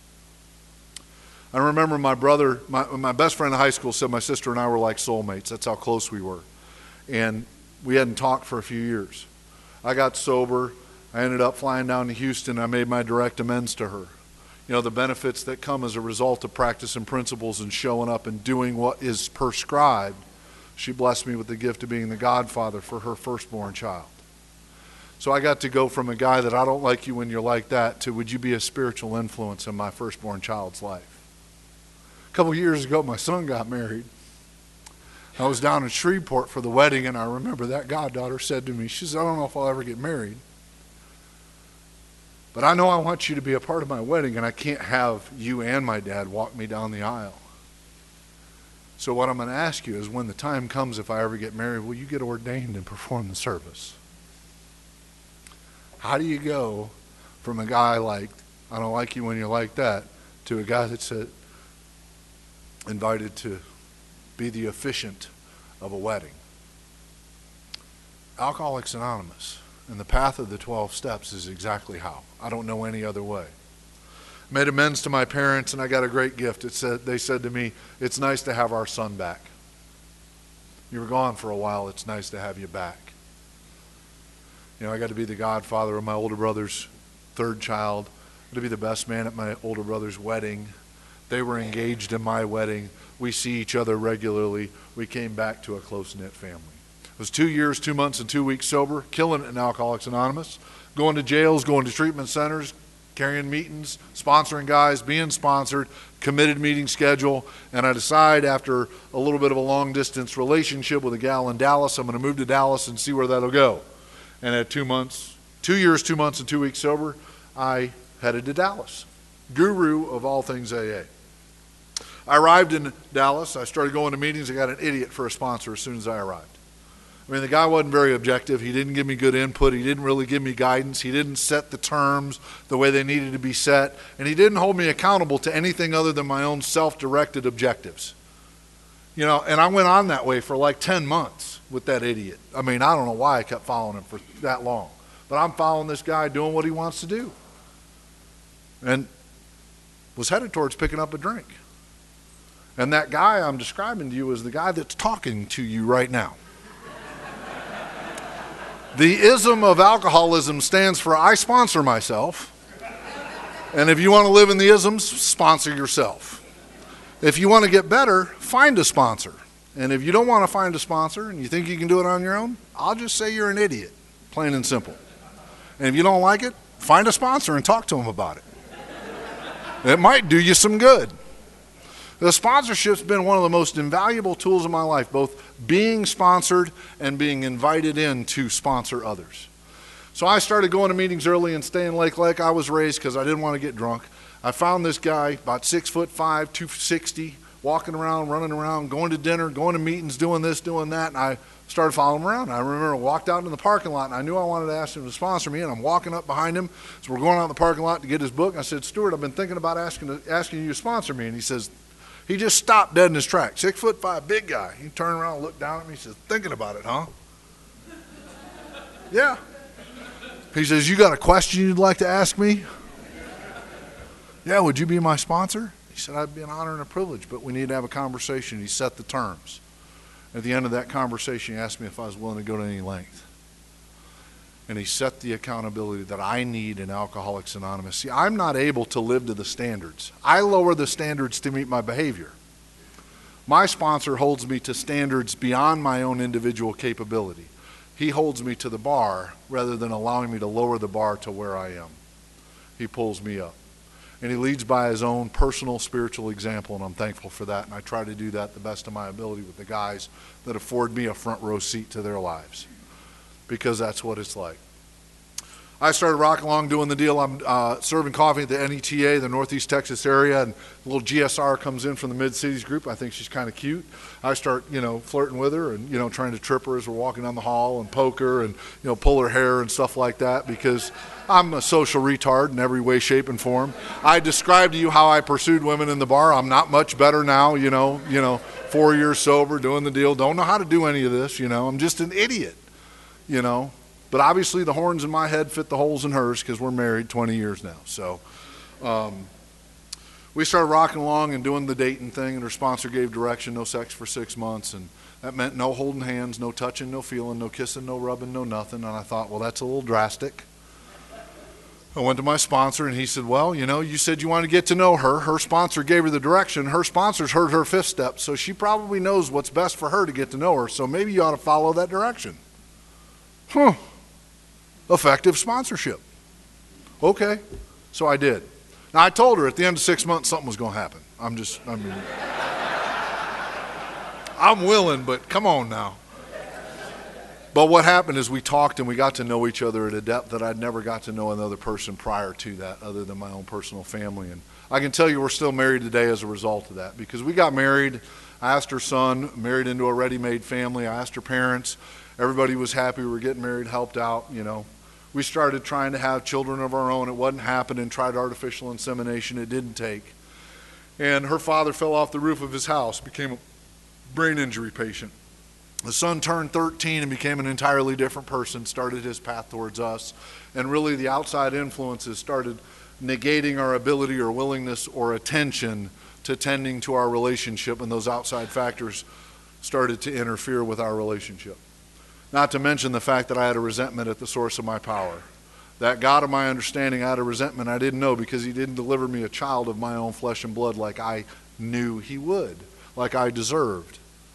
I remember my brother, my, my best friend in high school said my sister and I were like soulmates. That's how close we were. And we hadn't talked for a few years. I got sober. I ended up flying down to Houston. I made my direct amends to her. You know, the benefits that come as a result of practicing principles and showing up and doing what is prescribed. She blessed me with the gift of being the godfather for her firstborn child. So I got to go from a guy that I don't like you when you're like that to would you be a spiritual influence in my firstborn child's life? A couple years ago, my son got married. I was down in Shreveport for the wedding, and I remember that goddaughter said to me, she said, I don't know if I'll ever get married, but I know I want you to be a part of my wedding, and I can't have you and my dad walk me down the aisle. So what I'm going to ask you is when the time comes, if I ever get married, will you get ordained and perform the service? How do you go from a guy like, I don't like you when you're like that, to a guy that's uh, invited to be the officiant of a wedding. Alcoholics Anonymous and the path of the twelve steps is exactly how. I don't know any other way. Made amends to my parents, and I got a great gift. It said, they said to me, it's nice to have our son back. You were gone for a while. It's nice to have you back. You know, I got to be the godfather of my older brother's third child. I got to be the best man at my older brother's wedding. They were engaged in my wedding. We see each other regularly. We came back to a close-knit family. It was two years, two months, and two weeks sober, killing it in Alcoholics Anonymous, going to jails, going to treatment centers, carrying meetings, sponsoring guys, being sponsored, committed meeting schedule, and I decide after a little bit of a long-distance relationship with a gal in Dallas, I'm going to move to Dallas and see where that'll go. And at two months, two years, two months, and two weeks sober, I headed to Dallas, guru of all things A A. I arrived in Dallas. I started going to meetings. I got an idiot for a sponsor as soon as I arrived. I mean, the guy wasn't very objective. He didn't give me good input. He didn't really give me guidance. He didn't set the terms the way they needed to be set. And he didn't hold me accountable to anything other than my own self-directed objectives. You know, and I went on that way for like ten months with that idiot. I mean, I don't know why I kept following him for that long. But I'm following this guy doing what he wants to do. And was headed towards picking up a drink. And that guy I'm describing to you is the guy that's talking to you right now. The ism of alcoholism stands for I sponsor myself. And if you want to live in the isms, sponsor yourself. If you want to get better, find a sponsor. And if you don't want to find a sponsor and you think you can do it on your own, I'll just say you're an idiot, plain and simple. And if you don't like it, find a sponsor and talk to them about it. It might do you some good. The sponsorship's been one of the most invaluable tools of my life, both being sponsored and being invited in to sponsor others. So I started going to meetings early and staying late like I was raised because I didn't want to get drunk. I found this guy, about six foot five, two sixty, walking around, running around, going to dinner, going to meetings, doing this, doing that, and I started following him around. I remember I walked out in the parking lot, and I knew I wanted to ask him to sponsor me, and I'm walking up behind him. So we're going out in the parking lot to get his book. I said, Stuart, I've been thinking about asking, to, asking you to sponsor me. And he says, he just stopped dead in his tracks. Six foot five, big guy. He turned around and looked down at me. He says, thinking about it, huh? Yeah. He says, you got a question you'd like to ask me? Yeah, would you be my sponsor? He said, I'd be an honor and a privilege, but we need to have a conversation. He set the terms. At the end of that conversation, he asked me if I was willing to go to any length. And he set the accountability that I need in Alcoholics Anonymous. See, I'm not able to live to the standards. I lower the standards to meet my behavior. My sponsor holds me to standards beyond my own individual capability. He holds me to the bar rather than allowing me to lower the bar to where I am. He pulls me up. And he leads by his own personal spiritual example, and I'm thankful for that. And I try to do that the best of my ability with the guys that afford me a front row seat to their lives, because that's what it's like. I started rocking along doing the deal. I'm uh, serving coffee at the N E T A, the Northeast Texas area, and a little G S R comes in from the Mid-Cities group. I think she's kind of cute. I start, you know, flirting with her and, you know, trying to trip her as we're walking down the hall and poke her and, you know, pull her hair and stuff like that, because I'm a social retard in every way, shape, and form. I described to you how I pursued women in the bar. I'm not much better now, you know, you know, four years sober, doing the deal. Don't know how to do any of this, you know. I'm just an idiot, you know. But obviously the horns in my head fit the holes in hers because we're married twenty years now. So um, we started rocking along and doing the dating thing, and her sponsor gave direction, no sex for six months. And that meant no holding hands, no touching, no feeling, no kissing, no rubbing, no nothing. And I thought, well, that's a little drastic. I went to my sponsor, and he said, well, you know, you said you wanted to get to know her. Her sponsor gave her the direction. Her sponsor's heard her fifth step, so she probably knows what's best for her to get to know her. So maybe you ought to follow that direction. Huh. Effective sponsorship. Okay. So I did. Now, I told her at the end of six months something was going to happen. I'm just, I mean, I'm willing, but come on now. But what happened is we talked and we got to know each other at a depth that I'd never got to know another person prior to that, other than my own personal family. And I can tell you we're still married today as a result of that, because we got married. I asked her son, married into a ready-made family. I asked her parents. Everybody was happy. We were getting married, helped out, you know. We started trying to have children of our own. It wasn't happening. Tried artificial insemination. It didn't take. And her father fell off the roof of his house, became a brain injury patient. The son turned thirteen and became an entirely different person, started his path towards us, and really the outside influences started negating our ability or willingness or attention to tending to our relationship, and those outside factors started to interfere with our relationship. Not to mention the fact that I had a resentment at the source of my power. That God of my understanding, I had a resentment I didn't know because he didn't deliver me a child of my own flesh and blood like I knew he would, like I deserved.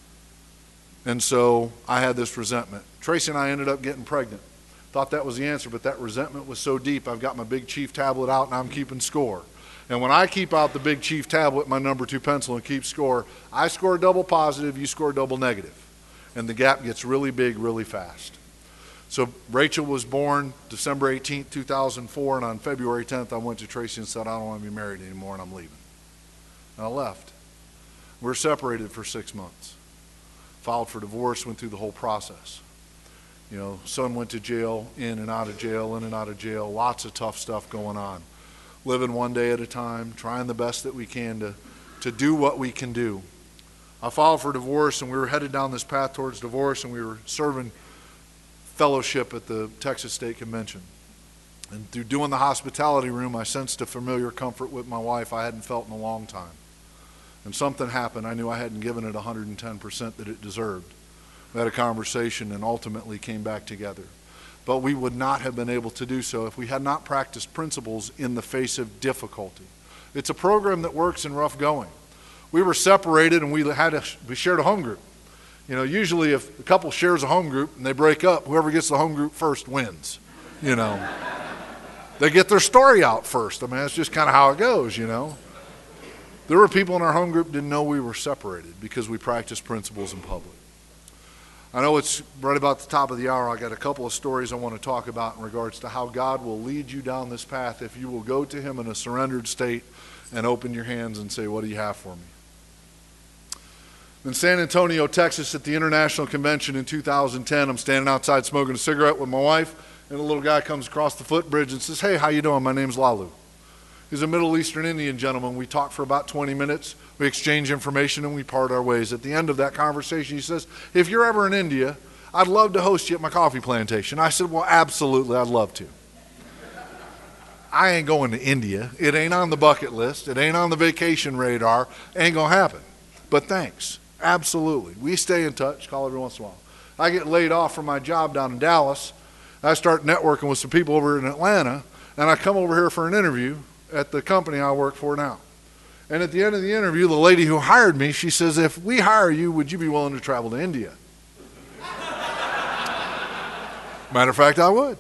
And so I had this resentment. Tracy and I ended up getting pregnant. Thought that was the answer, but that resentment was so deep, I've got my Big Chief tablet out and I'm keeping score. And when I keep out the Big Chief tablet, my number two pencil, and keep score, I score double positive, you score double negative. And the gap gets really big really fast. So Rachel was born December eighteenth, two thousand four, and on February tenth, I went to Tracy and said, I don't want to be married anymore, and I'm leaving. And I left. We were separated for six months. Filed for divorce, went through the whole process. You know, son went to jail, in and out of jail, in and out of jail, lots of tough stuff going on. Living one day at a time, trying the best that we can to, to do what we can do. I filed for divorce, and we were headed down this path towards divorce, and we were serving fellowship at the Texas State Convention. And through doing the hospitality room, I sensed a familiar comfort with my wife I hadn't felt in a long time. And something happened. I knew I hadn't given it one hundred ten percent that it deserved. We had a conversation and ultimately came back together. But we would not have been able to do so if we had not practiced principles in the face of difficulty. It's a program that works in rough going. We were separated and we had a, we shared a home group. You know, usually if a couple shares a home group and they break up, whoever gets the home group first wins. You know, they get their story out first. I mean, that's just kind of how it goes, you know. There were people in our home group didn't know we were separated because we practiced principles in public. I know it's right about the top of the hour. I got a couple of stories I want to talk about in regards to how God will lead you down this path if you will go to him in a surrendered state and open your hands and say, what do you have for me? In San Antonio, Texas, at the International Convention in two thousand ten, I'm standing outside smoking a cigarette with my wife, and a little guy comes across the footbridge and says, hey, how you doing? My name's Lalu. He's a Middle Eastern Indian gentleman. We talked for about twenty minutes. We exchanged information, and we part our ways. At the end of that conversation, he says, if you're ever in India, I'd love to host you at my coffee plantation. I said, well, absolutely, I'd love to. I ain't going to India. It ain't on the bucket list. It ain't on the vacation radar. Ain't going to happen. But thanks. Absolutely. We stay in touch, call every once in a while. I get laid off from my job down in Dallas. I start networking with some people over in Atlanta, and I come over here for an interview at the company I work for now. And at the end of the interview, the lady who hired me, she says, if we hire you, would you be willing to travel to India? Matter of fact, I would.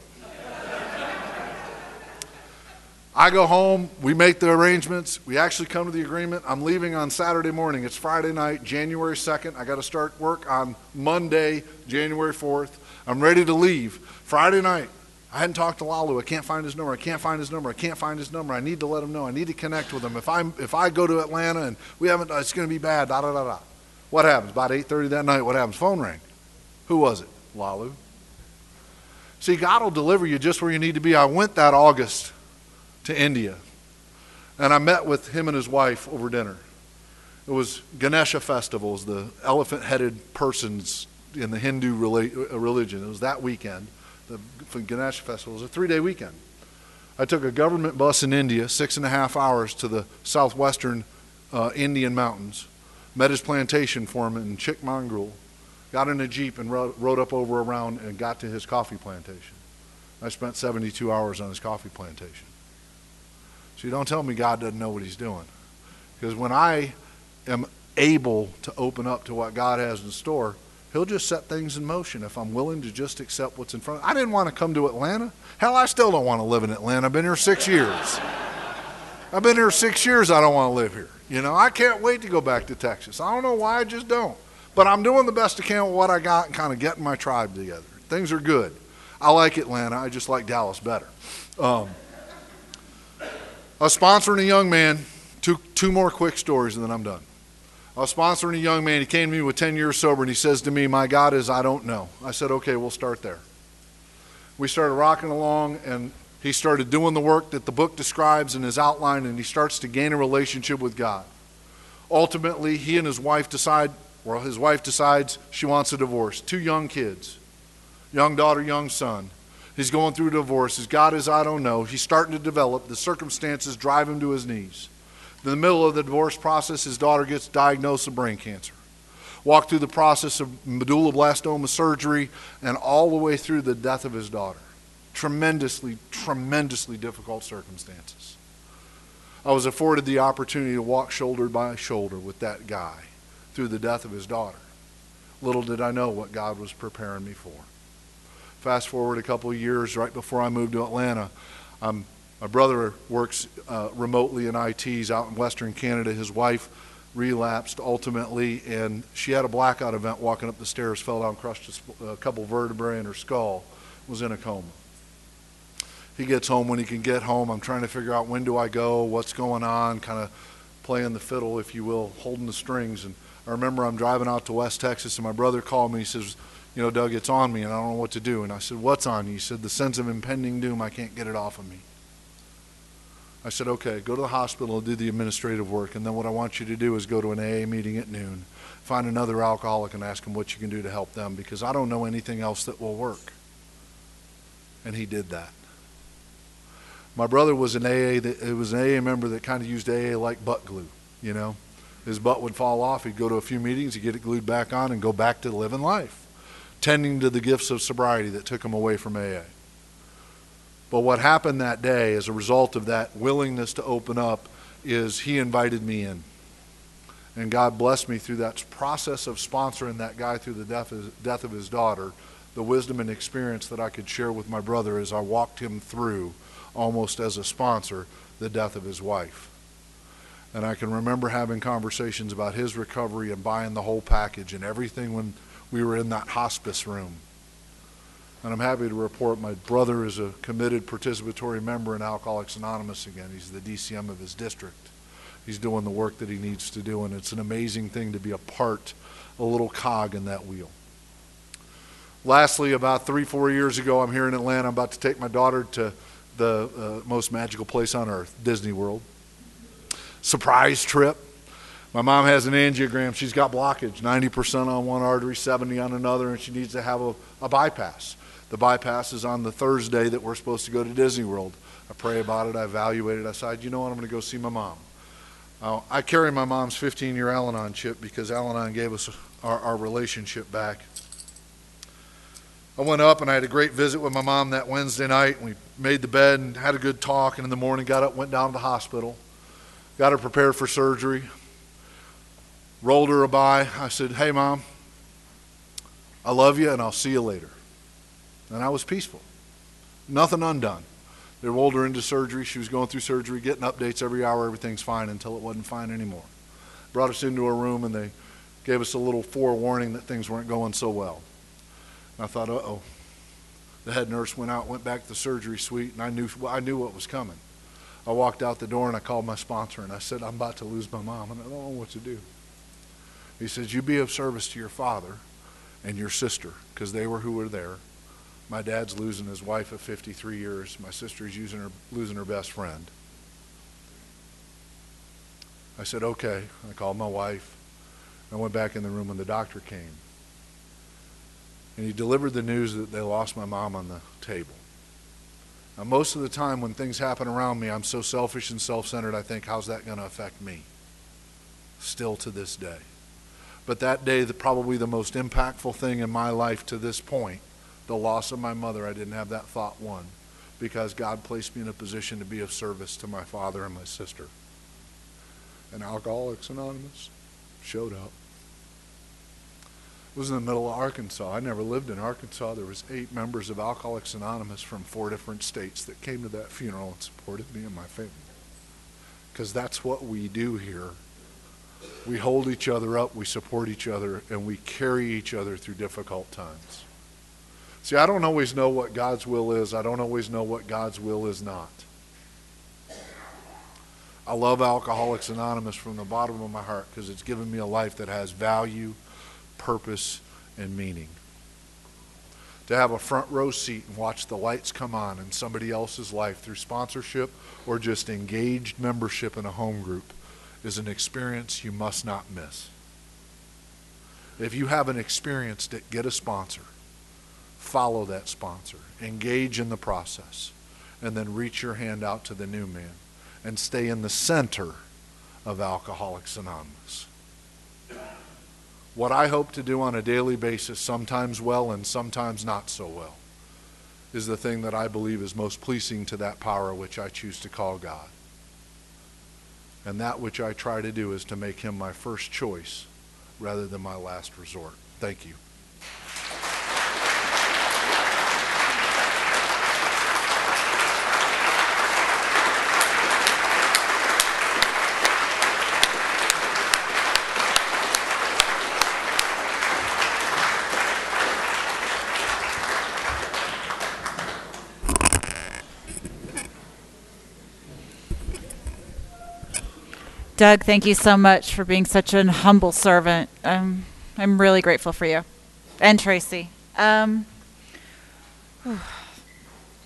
I go home, we make the arrangements, we actually come to the agreement. I'm leaving on Saturday morning. It's Friday night, January second. I got to start work on Monday, January fourth. I'm ready to leave. Friday night, I hadn't talked to Lalu. I can't find his number. I can't find his number. I can't find his number. I need to let him know. I need to connect with him. If I if I go to Atlanta and we haven't, it's going to be bad, da da da da. What happens? About eight thirty that night, what happens? Phone rang. Who was it? Lalu. See, God will deliver you just where you need to be. I went that August to India, and I met with him and his wife over dinner. It was Ganesha festivals, the elephant-headed persons in the Hindu rela- religion. It was that weekend. The Ganesha festival was a three-day weekend. I took a government bus in India, six and a half hours to the southwestern uh, Indian mountains, met his plantation foreman in Chikmagalur, got in a Jeep and rode, rode up over around and got to his coffee plantation. I spent seventy-two hours on his coffee plantation. So you don't tell me God doesn't know what he's doing. Because when I am able to open up to what God has in store, he'll just set things in motion if I'm willing to just accept what's in front of me. I didn't want to come to Atlanta. Hell, I still don't want to live in Atlanta. I've been here six years. I've been here six years. I don't want to live here. You know, I can't wait to go back to Texas. I don't know why, I just don't. But I'm doing the best I can with what I got and kind of getting my tribe together. Things are good. I like Atlanta. I just like Dallas better. Um, I was sponsoring a young man. Two, two more quick stories and then I'm done. I was sponsoring a young man. He came to me with ten years sober, and he says to me, my God is, I don't know. I said, okay, we'll start there. We started rocking along, and he started doing the work that the book describes in his outline, and he starts to gain a relationship with God. Ultimately, he and his wife decide Well, his wife decides she wants a divorce. Two young kids, young daughter, young son. He's going through a divorce. His God is, I don't know. He's starting to develop. The circumstances drive him to his knees. In the middle of the divorce process, his daughter gets diagnosed with brain cancer. Walked through the process of medulloblastoma surgery and all the way through the death of his daughter. Tremendously, tremendously difficult circumstances. I was afforded the opportunity to walk shoulder by shoulder with that guy through the death of his daughter. Little did I know what God was preparing me for. Fast forward a couple of years, right before I moved to Atlanta, um, my brother works uh, remotely in I Ts out in Western Canada. His wife relapsed ultimately, and she had a blackout event walking up the stairs, fell down, crushed a, a couple vertebrae in her skull, was in a coma. He gets home when he can get home. I'm trying to figure out when do I go, what's going on, kind of playing the fiddle, if you will, holding the strings. And I remember I'm driving out to West Texas, and my brother called me. He says, you know, Doug, it's on me, and I don't know what to do. And I said, what's on you? He said, the sense of impending doom, I can't get it off of me. I said, okay, go to the hospital and do the administrative work, and then what I want you to do is go to an A A meeting at noon, find another alcoholic and ask them what you can do to help them, because I don't know anything else that will work. And he did that. My brother was an A A, that, it was an A A member that kind of used A A like butt glue, you know. His butt would fall off, he'd go to a few meetings, he'd get it glued back on and go back to living life, tending to the gifts of sobriety that took him away from A A. But what happened that day as a result of that willingness to open up is he invited me in. And God blessed me through that process of sponsoring that guy through the death of, death of his daughter, the wisdom and experience that I could share with my brother as I walked him through, almost as a sponsor, the death of his wife. And I can remember having conversations about his recovery and buying the whole package and everything when we were in that hospice room. And I'm happy to report my brother is a committed participatory member in Alcoholics Anonymous again. He's the D C M of his district. He's doing the work that he needs to do, and it's an amazing thing to be a part, a little cog in that wheel. Lastly, about three, four years ago, I'm here in Atlanta. I'm about to take my daughter to the uh, most magical place on earth, Disney World. Surprise trip. My mom has an angiogram. She's got blockage, ninety percent on one artery, seventy on another, and she needs to have a, a bypass. The bypass is on the Thursday that we're supposed to go to Disney World. I pray about it. I evaluate it. I decide, you know what, I'm going to go see my mom. Uh, I carry my mom's fifteen-year Al-Anon chip because Al-Anon gave us our, our relationship back. I went up and I had a great visit with my mom that Wednesday night. We made the bed and had a good talk, and in the morning got up, went down to the hospital, got her prepared for surgery, rolled her by. I said, hey, Mom, I love you and I'll see you later. And I was peaceful. Nothing undone. They rolled her into surgery. She was going through surgery, getting updates every hour. Everything's fine until it wasn't fine anymore. Brought us into her room, and they gave us a little forewarning that things weren't going so well. And I thought, uh-oh. The head nurse went out, went back to the surgery suite, and I knew, I knew what was coming. I walked out the door, and I called my sponsor, and I said, I'm about to lose my mom, and I don't know what to do. He says, you be of service to your father and your sister, because they were who were there. My dad's losing his wife of fifty-three years. My sister's using her, losing her best friend. I said, okay. I called my wife. I went back in the room when the doctor came. And he delivered the news that they lost my mom on the table. Now, most of the time when things happen around me, I'm so selfish and self-centered, I think, how's that going to affect me? Still to this day. But that day, the, probably the most impactful thing in my life to this point, the loss of my mother, I didn't have that thought one, because God placed me in a position to be of service to my father and my sister. And Alcoholics Anonymous showed up. It was in the middle of Arkansas. I never lived in Arkansas. There was eight members of Alcoholics Anonymous from four different states that came to that funeral and supported me and my family. Because that's what we do here. We hold each other up, we support each other, and we carry each other through difficult times. See, I don't always know what God's will is. I don't always know what God's will is not. I love Alcoholics Anonymous from the bottom of my heart because it's given me a life that has value, purpose, and meaning. To have a front row seat and watch the lights come on in somebody else's life through sponsorship or just engaged membership in a home group is an experience you must not miss. If you haven't experienced it, get a sponsor. Follow that sponsor. Engage in the process. And then reach your hand out to the new man. And stay in the center of Alcoholics Anonymous. What I hope to do on a daily basis, sometimes well and sometimes not so well, is the thing that I believe is most pleasing to that power which I choose to call God. And that which I try to do is to make him my first choice rather than my last resort. Thank you. Doug, thank you so much for being such an humble servant. Um, I'm really grateful for you. And Tracy. Um,